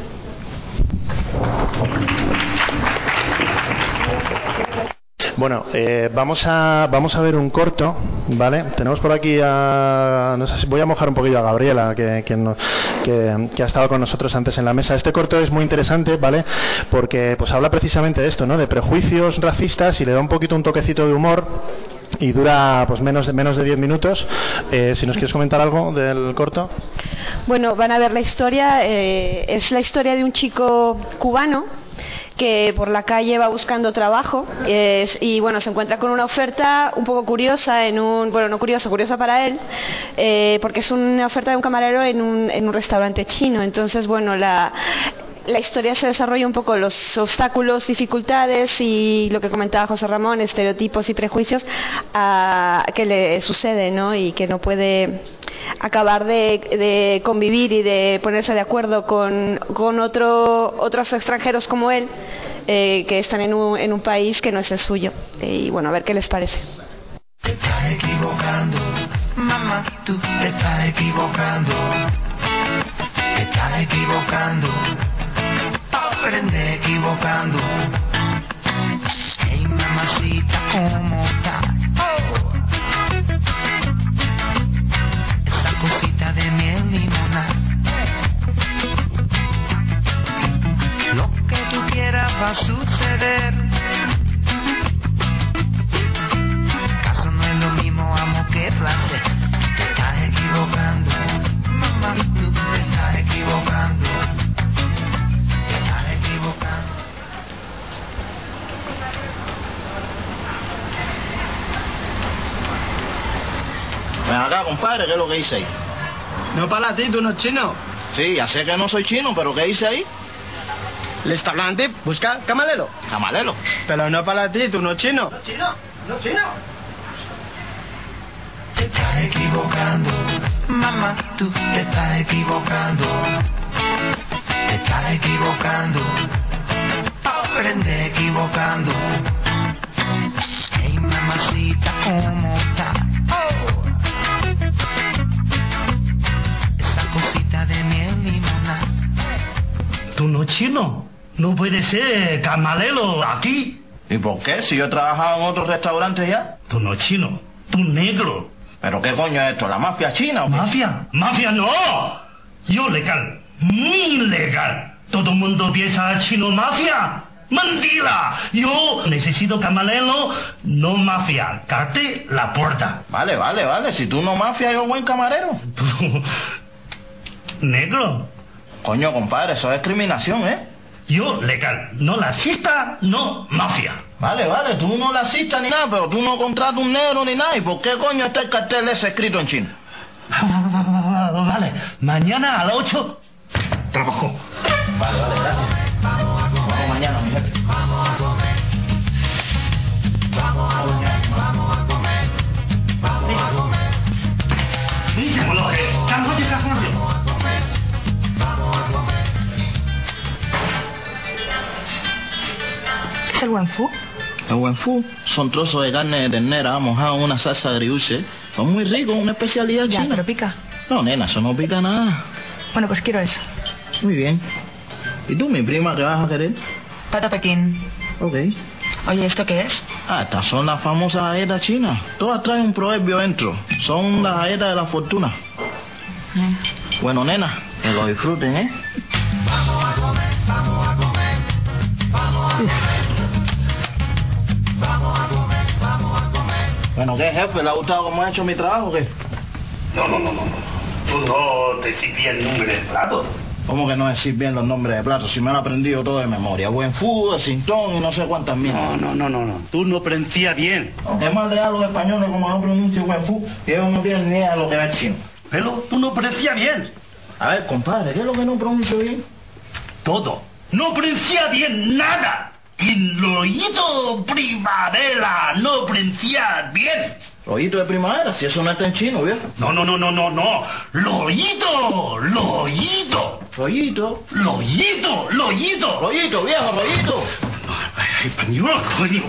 Bueno, vamos a ver un corto, ¿vale? Tenemos por aquí no sé si voy a mojar un poquillo a Gabriela, que ha estado con nosotros antes en la mesa. Este corto es muy interesante, ¿vale? Porque pues habla precisamente de esto, ¿no? De prejuicios racistas, y le da un poquito un toquecito de humor. Y dura pues menos de 10 minutos. Si nos quieres comentar algo del corto. Bueno, van a ver la historia. Es la historia de un chico cubano que por la calle va buscando trabajo y bueno, se encuentra con una oferta un poco curiosa curiosa para él, porque es una oferta de un camarero en un restaurante chino. Entonces, bueno, la historia se desarrolla un poco los obstáculos, dificultades y lo que comentaba José Ramón, estereotipos y prejuicios que le sucede, ¿no? Y que no puede acabar de convivir y de ponerse de acuerdo con otros extranjeros como él, que están en un país que no es el suyo. Y bueno, a ver qué les parece. Te estás equivocando, mamá, tú te estás equivocando. Te estás equivocando. Aprende equivocando. Hey, mamacita, ¿cómo está? Esa cosita de miel limona. Lo que tú quieras va a suceder. ¿Acaso no es lo mismo amor que placer? Te estás equivocando, mamá, tú te estás equivocando. Ven acá, compadre, ¿qué es lo que hice ahí? No para ti, tú no eres chino. Sí, ya sé que no soy chino, pero ¿qué hice ahí? El restaurante busca camarero. ¿Camarero? Pero no para ti, tú no eres chino. ¿No chino? ¿No chino? Te estás equivocando, mamá, tú te estás equivocando. Te estás equivocando. Aprende equivocando. Hey, mamacita, ¿cómo está? Esa cosita de miel limona. ¿Tú no chino? No puede ser camarero aquí. ¿Y por qué? Si yo he trabajado en otros restaurantes ya. Tú no chino, tú negro. ¿Pero qué coño es esto? ¿La mafia china o qué? ¿Mafia? ¡Mafia no! Yo legal, muy legal. Todo el mundo piensa chino mafia. ¡Mentira! Yo necesito camarero, no mafia. Carte la puerta. Vale. Si tú no mafia, yo buen camarero. Negro. Coño, compadre, eso es discriminación, ¿eh? Yo legal, no racista, no mafia. Vale, tú no racista ni nada, pero tú no contratas un negro ni nada. ¿Y por qué coño está el cartel ese escrito en chino? Vale, mañana a las 8 trabajo. Vale, gracias. Vamos mañana, mi jefe. Vamos a comer. Vamos a comer. Vamos a comer. Vamos a comer. Díselo, lo que canjo de cajorio. Vamos a comer. ¿Es el wenfu? El wenfu son trozos de carne de ternera mojados en una salsa agridulce. Son muy ricos, una especialidad china. Ya, pero pica. No, nena, eso no pica nada. Bueno, pues quiero eso. Muy bien. ¿Y tú, mi prima, qué vas a querer? Pata Pekín. Ok. Oye, ¿esto qué es? Estas son las famosas galletas chinas. Todas traen un proverbio dentro. Son las galletas de la fortuna. Bueno, nena, que lo disfruten, ¿eh? Vamos a comer, vamos a comer. Bueno, ¿qué, jefe? ¿Le ha gustado cómo he hecho mi trabajo o qué? No. Tú no decís bien el nombre del plato. ¿Cómo que no decir bien los nombres de platos? Si me han aprendido todo de memoria. Buen Fu, Sintón y no sé cuántas mierdas. No. Tú no pronuncias bien. Es más leal los españoles como yo pronuncio Buen Fu y ellos no tienen ni idea de lo que es chino. Pero tú no pronuncias bien. A ver, compadre, ¿qué es lo que no pronuncio bien? Todo. No pronuncia bien nada. Y rollito primavera no pronuncia bien. Rollito de primavera, si eso no está en chino, viejo. No. Rollito. Rollito, viejo, rollito. Español, coño.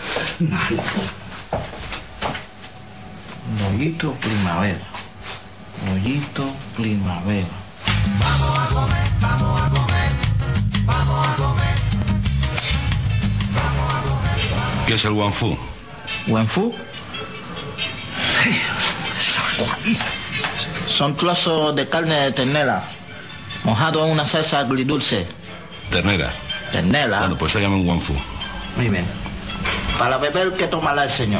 Rollito primavera. Vamos a comer. ¿Qué es el Wanfu? ¿Wanfu? Son trozos de carne de ternera, mojado en una salsa agridulce. Ternera. Bueno, pues se llama un Wanfu. Muy bien. Para beber, ¿qué tomará el señor?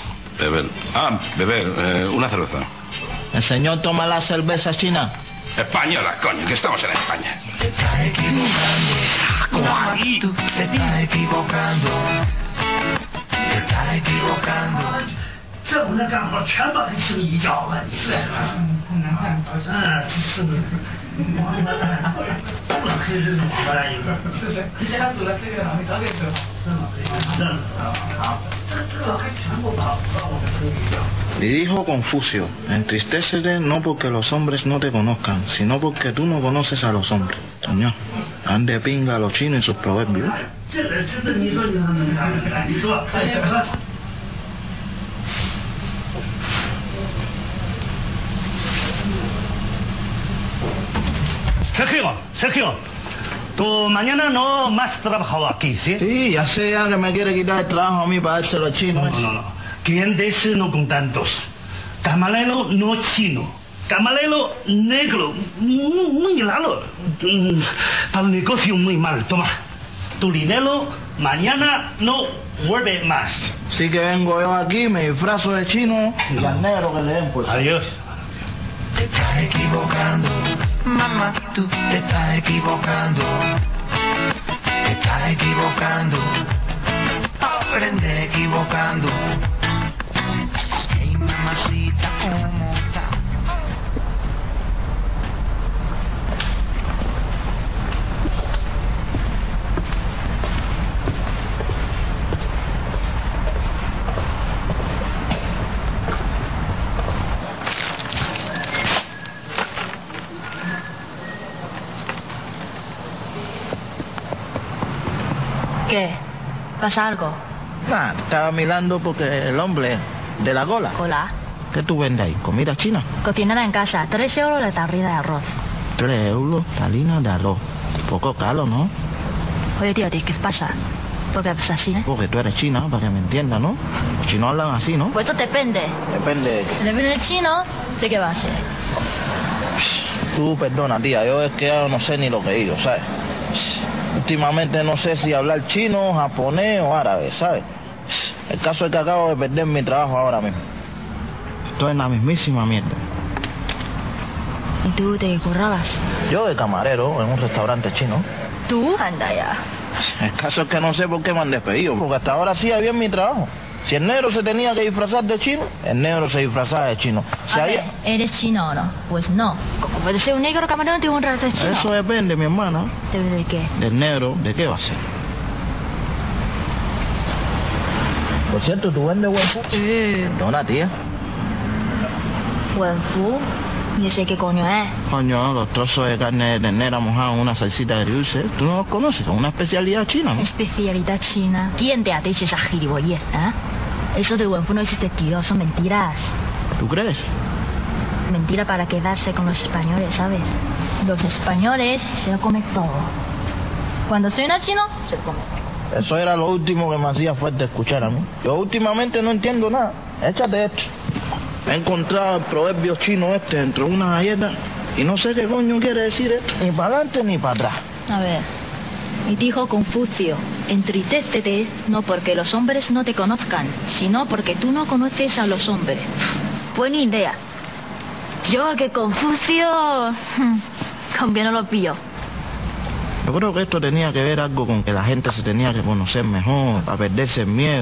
Beber. Una cerveza. ¿El señor toma la cerveza china? Española, coño, que estamos en España. Te estás equivocando. Tú te estás equivocando. 这不能干活，全把他轻一脚了，你这很难看。是的，不能黑日往过来一个。是，你家走了这个了，你早点走。好，这还全部把我们轻一脚。 Y dijo Confucio, entristécete no porque los hombres no te conozcan, sino porque tú no conoces a los hombres. Señor, ande pinga a los chinos y sus proverbios. 这个真的，你说，你说。 Sergio, tú mañana no más trabajado aquí, ¿sí? Sí, ya sé que me quiere quitar el trabajo a mí para dárselo a chinos. No. Clientes no contentos. Camarero no chino. Camarero negro. Muy raro. Para el negocio muy mal. Toma. Tu dinero mañana no vuelve más. Sí que vengo yo aquí, me disfrazo de chino y las negros que le den pues. Adiós. Te estás equivocando, mamá, tú te estás equivocando. Te estás equivocando, aprende equivocando. Hey, mamacita, ¿cómo está? ¿Qué? ¿Pasa algo? Nah, estaba mirando porque el hombre de la gola. ¿Cola? ¿Qué tú vendes ahí? ¿Comida china? Cocinada en casa, 3 euros la tarrina de arroz. 3 euros, tarrina de arroz. Poco caro, ¿no? Oye, tío, ¿qué pasa? ¿Por qué pasa así, Porque tú eres china, para que me entiendas, ¿no? Los chinos hablan así, ¿no? Pues eso depende. Depende de qué. Depende del chino, ¿de qué va a ser? Tú, perdona, tía, yo es que ya no sé ni lo que digo, ¿sabes? Últimamente no sé si hablar chino, japonés o árabe, ¿sabes? El caso es que acabo de perder mi trabajo ahora mismo. Estoy en la mismísima mierda. ¿Y tú te currabas? Yo de camarero en un restaurante chino. ¿Tú? Anda ya. El caso es que no sé por qué me han despedido, porque hasta ahora sí había mi trabajo. Si el negro se tenía que disfrazar de chino, el negro se disfrazaba de chino. Si A ver, ¿eres chino o no? Pues no. ¿Cómo puede ser un negro camarero y un rato de chino? Eso depende, mi hermana. ¿Depende de qué? Del negro, ¿de qué va a ser? Por cierto, ¿tú vendes buen fu? Sí. Perdona, tía. ¿Buen fu? ¿Y ese qué coño es? Coño, los trozos de carne de ternera mojados en una salsita agridulce. ¿Tú no los conoces? Son una especialidad china, ¿no? Especialidad china. ¿Quién te ha dicho esa gilipollez, Eso de buen fu no existe, tío. Son mentiras. ¿Tú crees? Mentira para quedarse con los españoles, ¿sabes? Los españoles se lo comen todo. Cuando suena chino, se lo comen. Eso era lo último que me hacía falta escuchar a mí. Yo últimamente no entiendo nada. Échate esto. He encontrado el proverbio chino este dentro de una galleta y no sé qué coño quiere decir esto. Ni para adelante ni para atrás. A ver. Y dijo Confucio, entristecete no porque los hombres no te conozcan, sino porque tú no conoces a los hombres. Buena idea. Yo que Confucio... con que no lo pillo. Yo creo que esto tenía que ver algo con que la gente se tenía que conocer mejor, para perderse el miedo.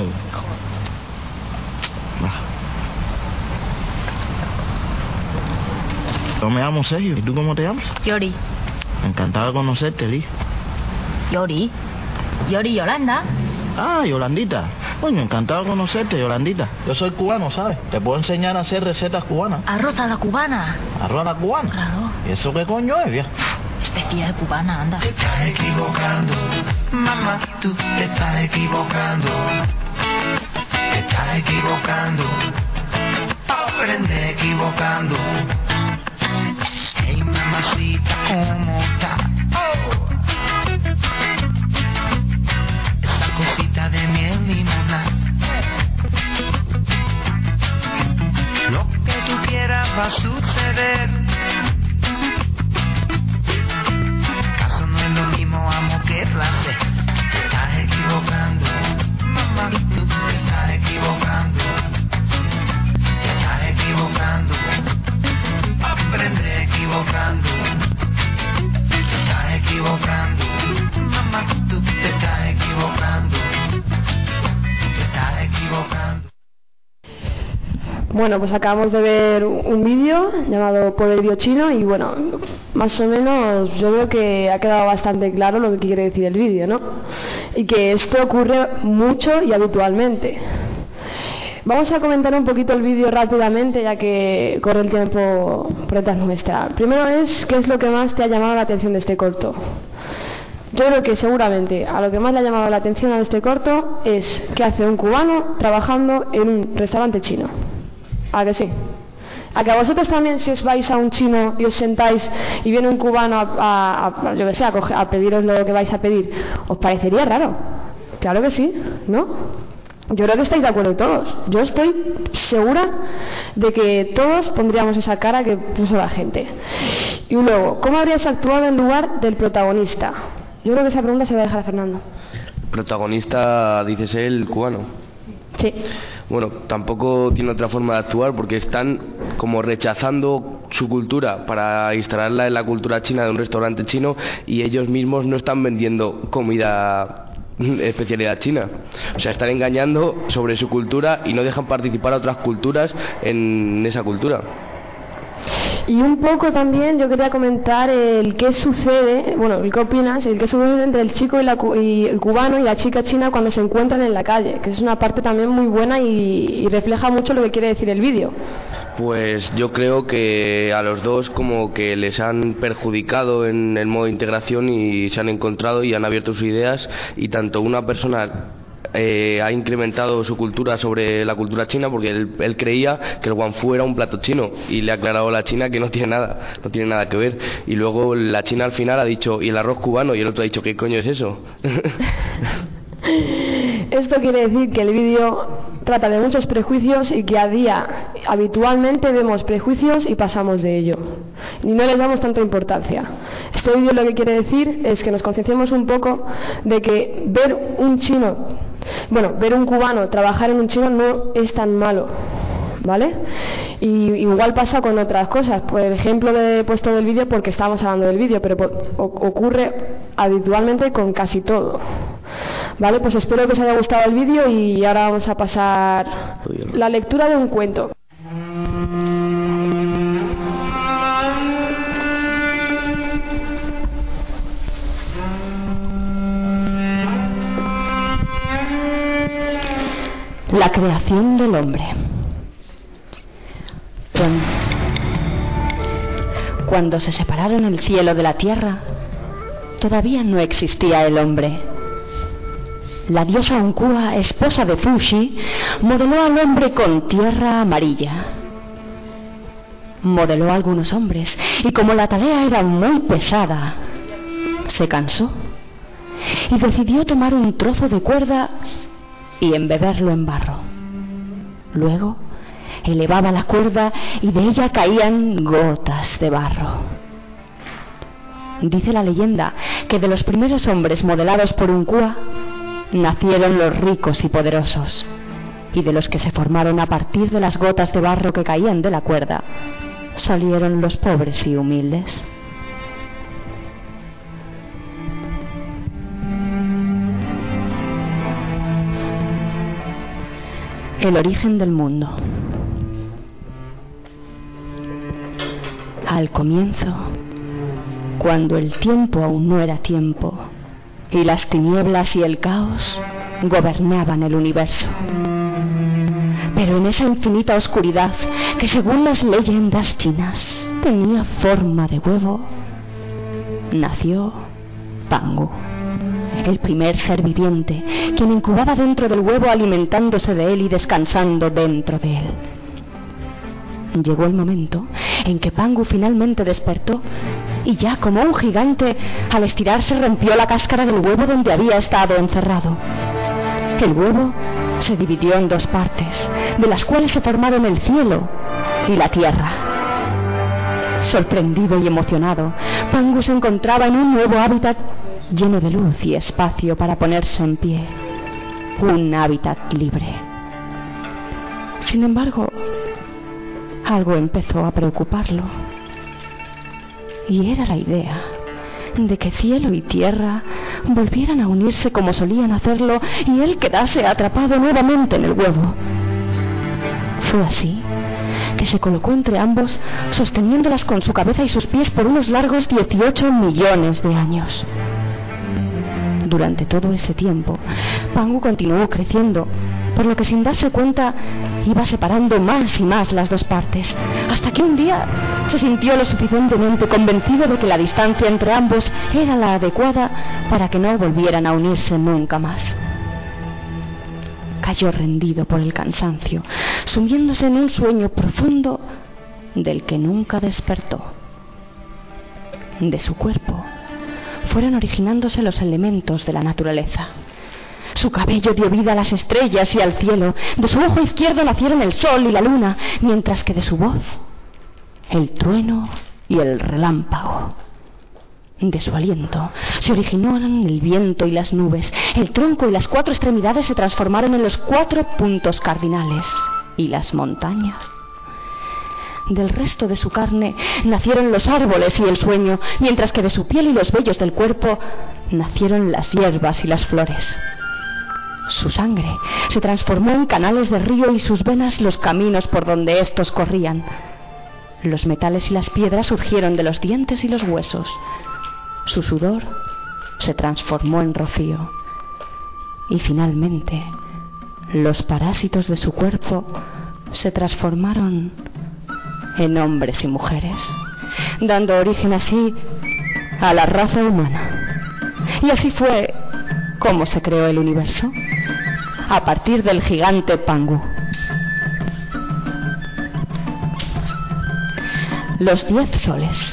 Yo me llamo Sergio. ¿Y tú cómo te llamas? Yori. Encantado de conocerte, Lee. Yori. Yori Yolanda. Ah, Yolandita. Coño, encantado de conocerte, Yolandita. Yo soy cubano, ¿sabes? Te puedo enseñar a hacer recetas cubanas. Arroz a la cubana. ¿Arroz a la cubana? Claro. ¿Y eso qué coño es, vieja? Especial cubana, anda. Te estás equivocando, mamá, tú te estás equivocando. Te estás equivocando, aprende equivocando. Hey, mamacita, ¿cómo está? Esa cosita de miel limona. Lo que tú quieras va a suceder. Amo, qué placer. Te estás equivocando, mamá, tú te estás equivocando. Te estás equivocando, aprende equivocando. Te estás equivocando, mamá, tú te estás equivocando. Te estás equivocando. Bueno, pues acabamos de ver un vídeo llamado Poderío Chino y bueno, más o menos yo creo que ha quedado bastante claro lo que quiere decir el vídeo, ¿no? Y que esto ocurre mucho y habitualmente. Vamos a comentar un poquito el vídeo rápidamente ya que corre el tiempo por detrás nuestra. Primero es, ¿qué es lo que más te ha llamado la atención de este corto? Yo creo que seguramente a lo que más le ha llamado la atención a este corto es qué hace un cubano trabajando en un restaurante chino. ¿A que sí? ¿A que a vosotros también si os vais a un chino y os sentáis y viene un cubano yo que sé, a pediros lo que vais a pedir, os parecería raro? Claro que sí, ¿no? Yo creo que estáis de acuerdo todos. Yo estoy segura de que todos pondríamos esa cara que puso la gente. Y luego, ¿cómo habrías actuado en lugar del protagonista? Yo creo que esa pregunta se va a dejar a Fernando. Protagonista, dices el cubano. Sí. Bueno, tampoco tiene otra forma de actuar porque están como rechazando su cultura para instalarla en la cultura china de un restaurante chino y ellos mismos no están vendiendo comida especialidad china. O sea, están engañando sobre su cultura y no dejan participar a otras culturas en esa cultura. Y un poco también yo quería comentar el qué sucede, bueno, el qué opinas, el qué sucede entre el chico y el cubano y la chica china cuando se encuentran en la calle, que es una parte también muy buena y refleja mucho lo que quiere decir el vídeo. Pues yo creo que a los dos como que les han perjudicado en el modo de integración y se han encontrado y han abierto sus ideas y tanto una persona ha incrementado su cultura sobre la cultura china porque él creía que el guanfu era un plato chino y le ha aclarado a la china que no tiene nada que ver y luego la china al final ha dicho y el arroz cubano y el otro ha dicho ¿qué coño es eso? Esto quiere decir que el vídeo trata de muchos prejuicios y que a día habitualmente vemos prejuicios y pasamos de ello y no les damos tanta importancia. Este vídeo lo que quiere decir es que nos concienciemos un poco de que ver un cubano trabajar en un chino no es tan malo, ¿vale? Y igual pasa con otras cosas. Por ejemplo, he puesto del vídeo porque estábamos hablando del vídeo, pero ocurre habitualmente con casi todo. Vale, pues espero que os haya gustado el vídeo y ahora vamos a pasar la lectura de un cuento. La creación del hombre. Cuando se separaron el cielo de la tierra, todavía no existía el hombre. La diosa Onkua, esposa de Fuxi, modeló al hombre con tierra amarilla. Modeló a algunos hombres y como la tarea era muy pesada, se cansó y decidió tomar un trozo de cuerda y embeberlo en barro. Luego elevaba la cuerda y de ella caían gotas de barro. Dice la leyenda que de los primeros hombres modelados por un Kua nacieron los ricos y poderosos, y de los que se formaron a partir de las gotas de barro que caían de la cuerda salieron los pobres y humildes. El origen del mundo. Al comienzo, cuando el tiempo aún no era tiempo y las tinieblas y el caos gobernaban el universo. Pero en esa infinita oscuridad, que según las leyendas chinas tenía forma de huevo, nació Pangu, el primer ser viviente, quien incubaba dentro del huevo alimentándose de él y descansando dentro de él. Llegó el momento en que Pangu finalmente despertó y ya como un gigante, al estirarse rompió la cáscara del huevo donde había estado encerrado. El huevo se dividió en dos partes, de las cuales se formaron el cielo y la tierra. Sorprendido y emocionado, Pangu se encontraba en un nuevo hábitat lleno de luz y espacio para ponerse en pie. Un hábitat libre. Sin embargo, algo empezó a preocuparlo. Y era la idea de que cielo y tierra volvieran a unirse como solían hacerlo y él quedase atrapado nuevamente en el huevo. Fue así que se colocó entre ambos, sosteniéndolas con su cabeza y sus pies por unos largos 18 millones de años. Durante todo ese tiempo, Pangu continuó creciendo, por lo que sin darse cuenta iba separando más y más las dos partes, hasta que un día se sintió lo suficientemente convencido de que la distancia entre ambos era la adecuada para que no volvieran a unirse nunca más. Cayó rendido por el cansancio, sumiéndose en un sueño profundo del que nunca despertó. De su cuerpo fueron originándose los elementos de la naturaleza. Su cabello dio vida a las estrellas y al cielo. De su ojo izquierdo nacieron el sol y la luna, mientras que de su voz, el trueno y el relámpago. De su aliento se originaron el viento y las nubes. El tronco y las cuatro extremidades se transformaron en los 4 puntos cardinales y las montañas. Del resto de su carne nacieron los árboles y el sueño, mientras que de su piel y los vellos del cuerpo nacieron las hierbas y las flores. Su sangre se transformó en canales de río y sus venas los caminos por donde éstos corrían. Los metales y las piedras surgieron de los dientes y los huesos. Su sudor se transformó en rocío. Y finalmente, los parásitos de su cuerpo se transformaron en hombres y mujeres, dando origen así a la raza humana. Y así fue como se creó el universo, a partir del gigante Pangu. Los 10 soles.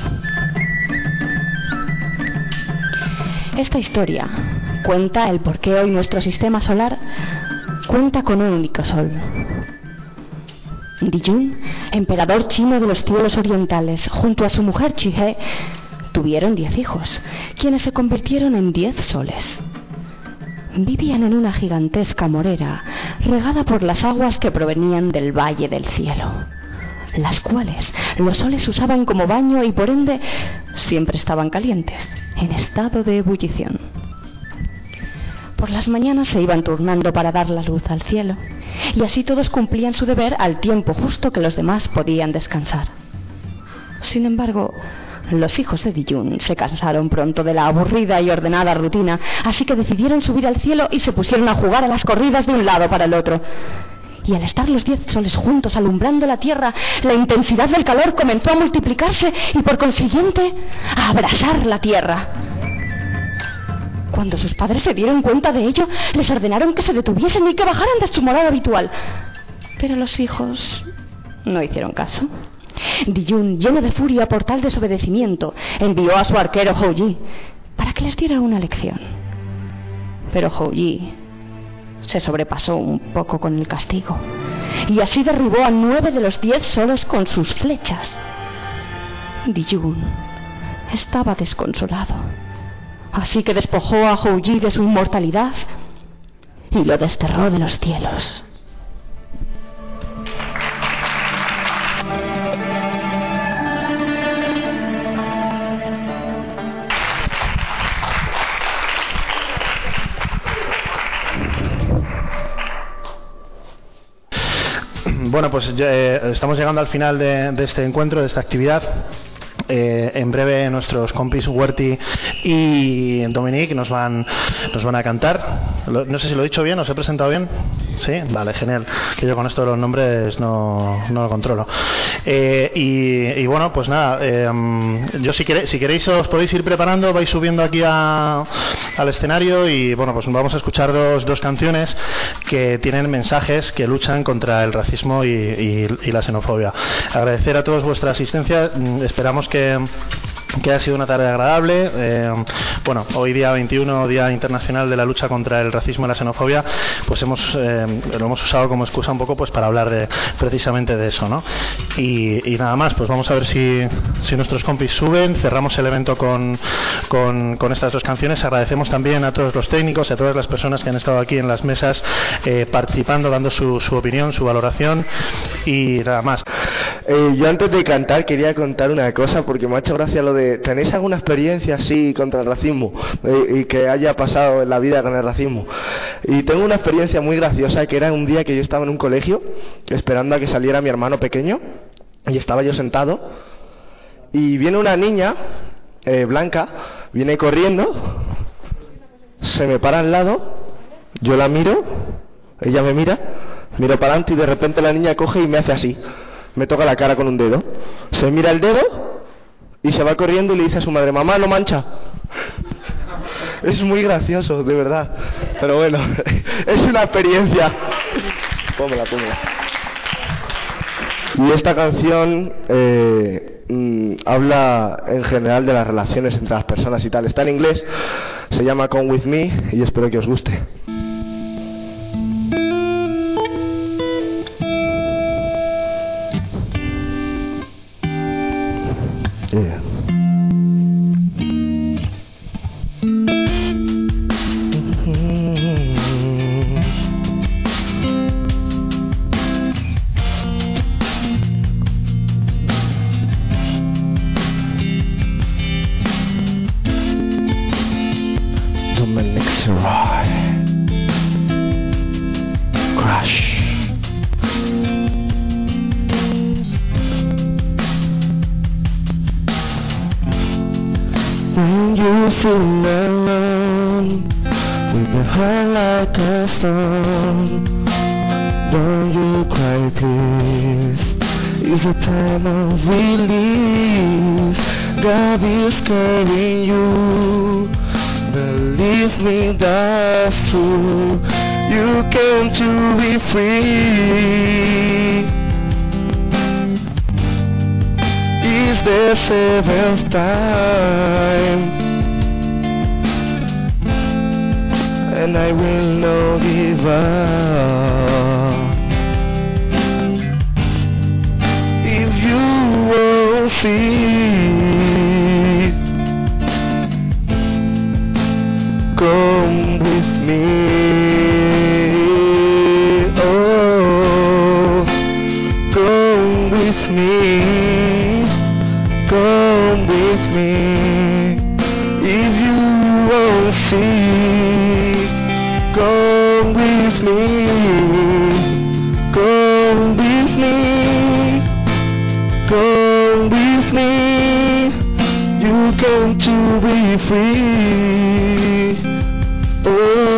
Esta historia cuenta el por qué hoy nuestro sistema solar cuenta con un único sol. Dijun, emperador chino de los cielos orientales, junto a su mujer Chihé, tuvieron 10 hijos, quienes se convirtieron en 10 soles. Vivían en una gigantesca morera, regada por las aguas que provenían del Valle del Cielo, las cuales los soles usaban como baño y por ende siempre estaban calientes, en estado de ebullición. Por las mañanas se iban turnando para dar la luz al cielo, y así todos cumplían su deber al tiempo justo que los demás podían descansar. Sin embargo, los hijos de Dijun se cansaron pronto de la aburrida y ordenada rutina, así que decidieron subir al cielo y se pusieron a jugar a las corridas de un lado para el otro. Y al estar los 10 soles juntos alumbrando la tierra, la intensidad del calor comenzó a multiplicarse y por consiguiente a abrasar la tierra. Cuando sus padres se dieron cuenta de ello, les ordenaron que se detuviesen y que bajaran de su morada habitual. Pero los hijos no hicieron caso. Dijun, lleno de furia por tal desobedecimiento, envió a su arquero Hou-Yi para que les diera una lección. Pero Hou-Yi se sobrepasó un poco con el castigo y así derribó a 9 de los 10 soles con sus flechas. Dijun, estaba desconsolado. Así que despojó a Hou Yi de su inmortalidad y lo desterró de los cielos. Bueno, pues ya, estamos llegando al final de este encuentro, de esta actividad. En breve nuestros compis Huerti y Dominique nos van a cantar. No sé si lo he dicho bien, ¿os he presentado bien? Sí, vale, genial. Que yo con esto de los nombres no lo controlo. Y bueno, pues nada, yo si queréis os podéis ir preparando, vais subiendo aquí al escenario y bueno, pues vamos a escuchar dos canciones que tienen mensajes que luchan contra el racismo y la xenofobia. Agradecer a todos vuestra asistencia, esperamos que haya sido una tarde agradable. Bueno, hoy día 21, Día Internacional de la Lucha contra el Racismo y la Xenofobia, pues lo hemos usado como excusa un poco pues para hablar precisamente de eso, ¿no? Y nada más, pues vamos a ver si nuestros compis suben, cerramos el evento con estas dos canciones. Agradecemos también a todos los técnicos, a todas las personas que han estado aquí en las mesas participando, dando su opinión, su valoración y nada más. Yo antes de cantar quería contar una cosa porque me ha hecho gracia lo de ¿tenéis alguna experiencia así contra el racismo y que haya pasado en la vida con el racismo? Y tengo una experiencia muy graciosa que era un día que yo estaba en un colegio esperando a que saliera mi hermano pequeño y estaba yo sentado y viene una niña blanca, viene corriendo, se me para al lado, yo la miro, ella me mira, miro para adelante y de repente la niña coge y me hace así, me toca la cara con un dedo, se mira el dedo y se va corriendo y le dice a su madre, mamá, no mancha. Es muy gracioso, de verdad. Pero bueno, es una experiencia. Póngela. Y esta canción habla en general de las relaciones entre las personas y tal. Está en inglés, se llama Come With Me y espero que os guste. Yeah. Dominic Siraj, Crash. When you feel alone, with your heart like a stone, don't you cry please, it's a time of relief, God is carrying you, believe me that's true, you came to be free. It's the seventh time, and I will not give up. If you won't see, come with me. Oh, come with me. Come with me. If you won't see, come with me. Come with me. Come with me. You came to be free. Oh.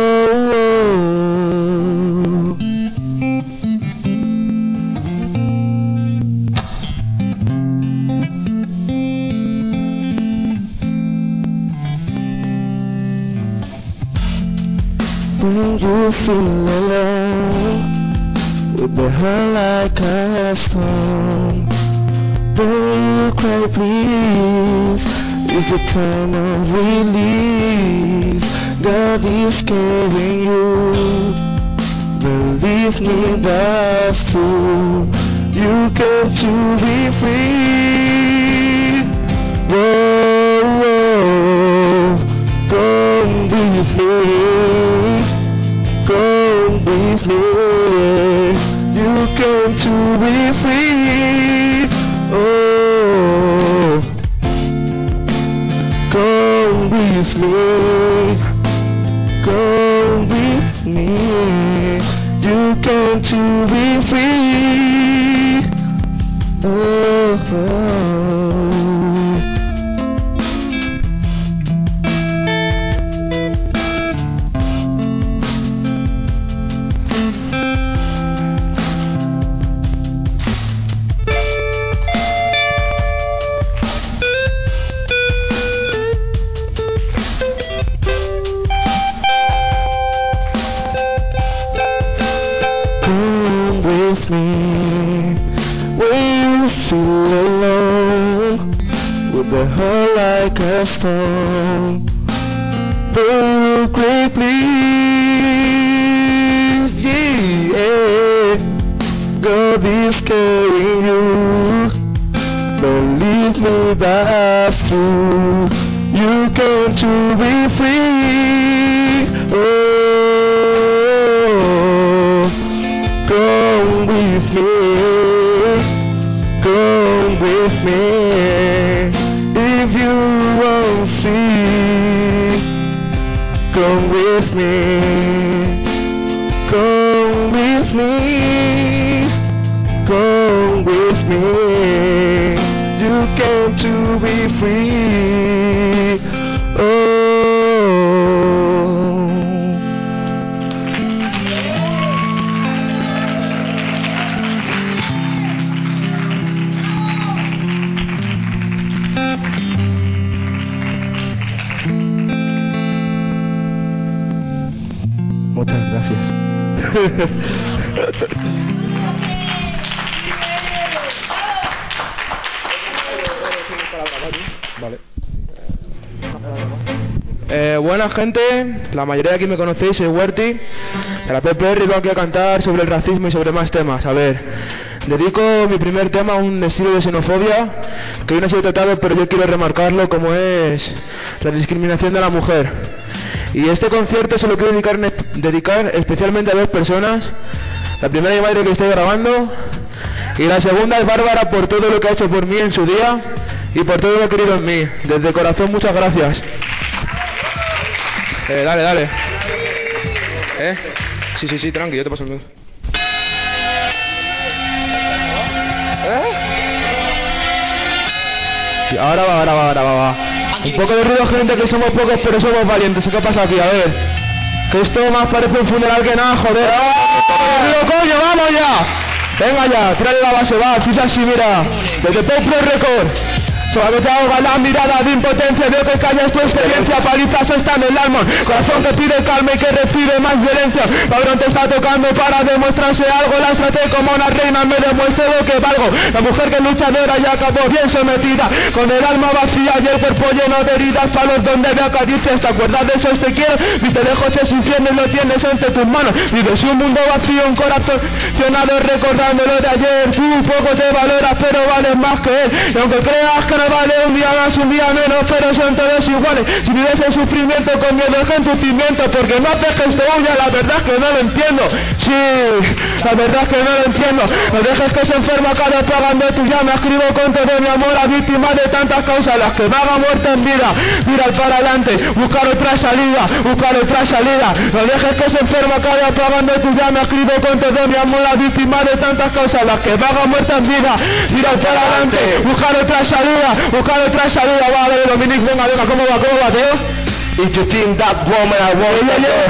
When you feel alone, with the heart like a stone, don't you cry please, it's the time of relief, God is carrying you, believe me that's true, you came to be free. Whoa. with me, come with me. You came to be free. Oh, come with me, come with me. You came to be free. Oh, oh. The heart like a stone, the great please, yeah. God is carrying you, believe me that's true. You came to be free. Oh, come with me, come with me. If you won't see, come with me, come with me, come with me. You came to be free. Oh. Muchas gracias. Buena gente, la mayoría de aquí me conocéis, soy Huerti, de la PPR, y vengo aquí a cantar sobre el racismo y sobre más temas. A ver, dedico mi primer tema a un estilo de xenofobia que hoy no ha sido tratado, pero yo quiero remarcarlo, como es la discriminación de la mujer. Y este concierto se lo quiero dedicar especialmente a dos personas. La primera es mi madre, que estoy grabando, y la segunda es Bárbara, por todo lo que ha hecho por mí en su día y por todo lo que ha querido en mí. Desde corazón, muchas gracias. Dale. Sí, tranqui, yo te paso el mío. Y ahora va. Un poco de ruido, gente, que somos pocos, pero somos valientes. ¿Qué pasa aquí? A ver. Que esto más parece un funeral que nada, joder. ¡Ruido, coño! ¡Vamos ya! Venga ya, tráele la base, va, fija así, mira. Desde Pro Record. Suave te ahoga la mirada de impotencia, veo que callas tu experiencia, palizas están en el alma, corazón que pide calma y que recibe más violencia. Padrón te está tocando para demostrarse algo, la traté como una reina, me demuestre lo que valgo. La mujer que luchadora ya acabó bien sometida, con el alma vacía y el cuerpo lleno de heridas, palos donde veo caricias. ¿Te acuerdas de esos te quiero? Viste lejos ese infierno y lo tienes entre tus manos. Vives un mundo vacío, un corazón llenado recordándolo de ayer. Tú poco te valoras, pero vales más que él. Y aunque creas que no vale un día más, un día menos, pero son todos iguales. Si vives el sufrimiento con miedo es entucimiento, porque no haces que esto huya, la verdad es que no lo entiendo. Sí, la verdad es que no lo entiendo. No dejes que se enferma cada pagando tu llama. Escribo con todo mi amor a víctimas de tantas causas, las que vagan muerte en vida. Mira para adelante, buscar otra salida, buscar otra salida. No dejes que se enferma cada pagando tu llama. Escribo con todo mi amor a víctimas de tantas causas, las que vagan muerte en vida. Mira para adelante, buscar otra salida, buscar otra salida. Va, dale, Dominic, venga, ¿cómo va, tío? If you think that woman I want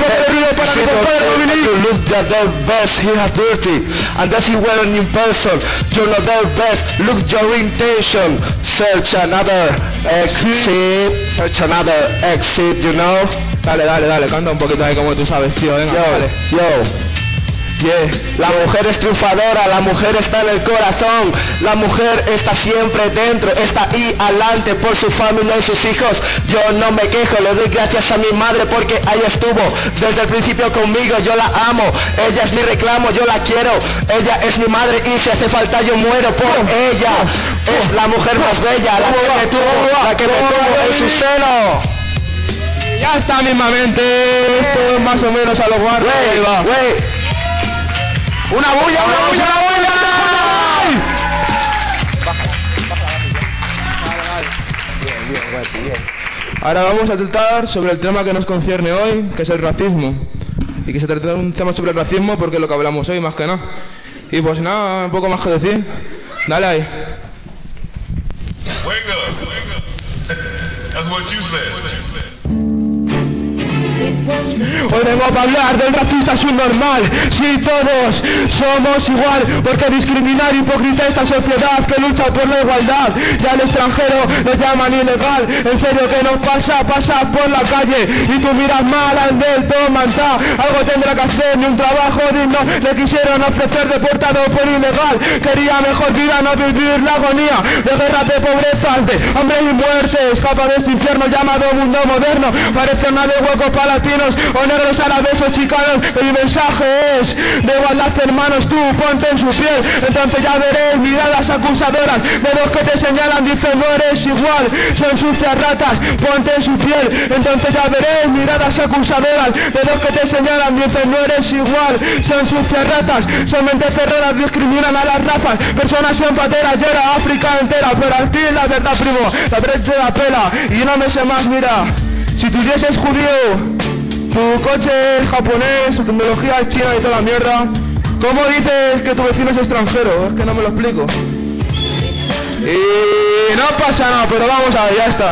to look at their best, he has dirty, and that he wearing in person. You're not their best, look your intention. Search another exit, search another exit, you know. Dale, canta un poquito ahí como tú sabes, tío, venga, dale. Yeah. La mujer es triunfadora, la mujer está en el corazón, la mujer está siempre dentro, está ahí adelante por su familia y sus hijos. Yo no me quejo, le doy gracias a mi madre porque ahí estuvo desde el principio conmigo. Yo la amo, ella es mi reclamo, yo la quiero, ella es mi madre y si hace falta yo muero por ella. Es la mujer más bella, la que me tuvo en su seno. Ya está mismamente. Esto es más o menos a lo guardia. ¡Una bulla, una bulla, una bulla! Ahora vamos a tratar sobre el tema que nos concierne hoy, que es el racismo. Y que se trata de un tema sobre el racismo porque es lo que hablamos hoy, más que nada. Y pues nada, un poco más que decir. Dale ahí. That's what you said. Hoy vengo a hablar del racista subnormal. Si todos somos igual, porque discriminar hipócrita esta sociedad que lucha por la igualdad. Ya al extranjero lo llaman ilegal. En serio que nos pasa por la calle y tú miras mal al del tomantá. Algo tendrá que hacer, ni un trabajo digno le quisieron ofrecer, deportado por ilegal. Quería mejor vida, no vivir la agonía de guerras, de pobreza, de hambre y muerte. Escapa de este infierno llamado mundo moderno. Parece una de huecos para latinos o negros, árabes o chicanos. El mensaje es de igualdad, hermanos, tú ponte en su piel. Entonces ya veréis miradas acusadoras, dedos que te señalan, dicen no eres igual, son sucias ratas, ponte en su piel. Entonces ya veréis miradas acusadoras, dedos que te señalan, dicen no eres igual, son sucias ratas, son mentes cerradas, discriminan a las razas, personas son pateras, llora África entera, pero aquí la verdad primo, la brecha de la pela, y no me sé más, mira, si tuvieses judío, tu coche es japonés, tu tecnología es china y toda la mierda, ¿cómo dices que tu vecino es extranjero? Es que no me lo explico. Y no pasa nada, pero vamos a ver, ya está.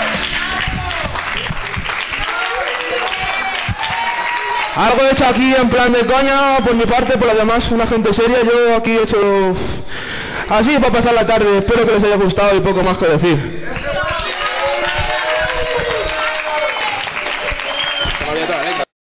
Algo hecho aquí en plan de coña, por mi parte, por lo demás, una gente seria. Yo aquí he hecho así para pasar la tarde. Espero que les haya gustado y poco más que decir.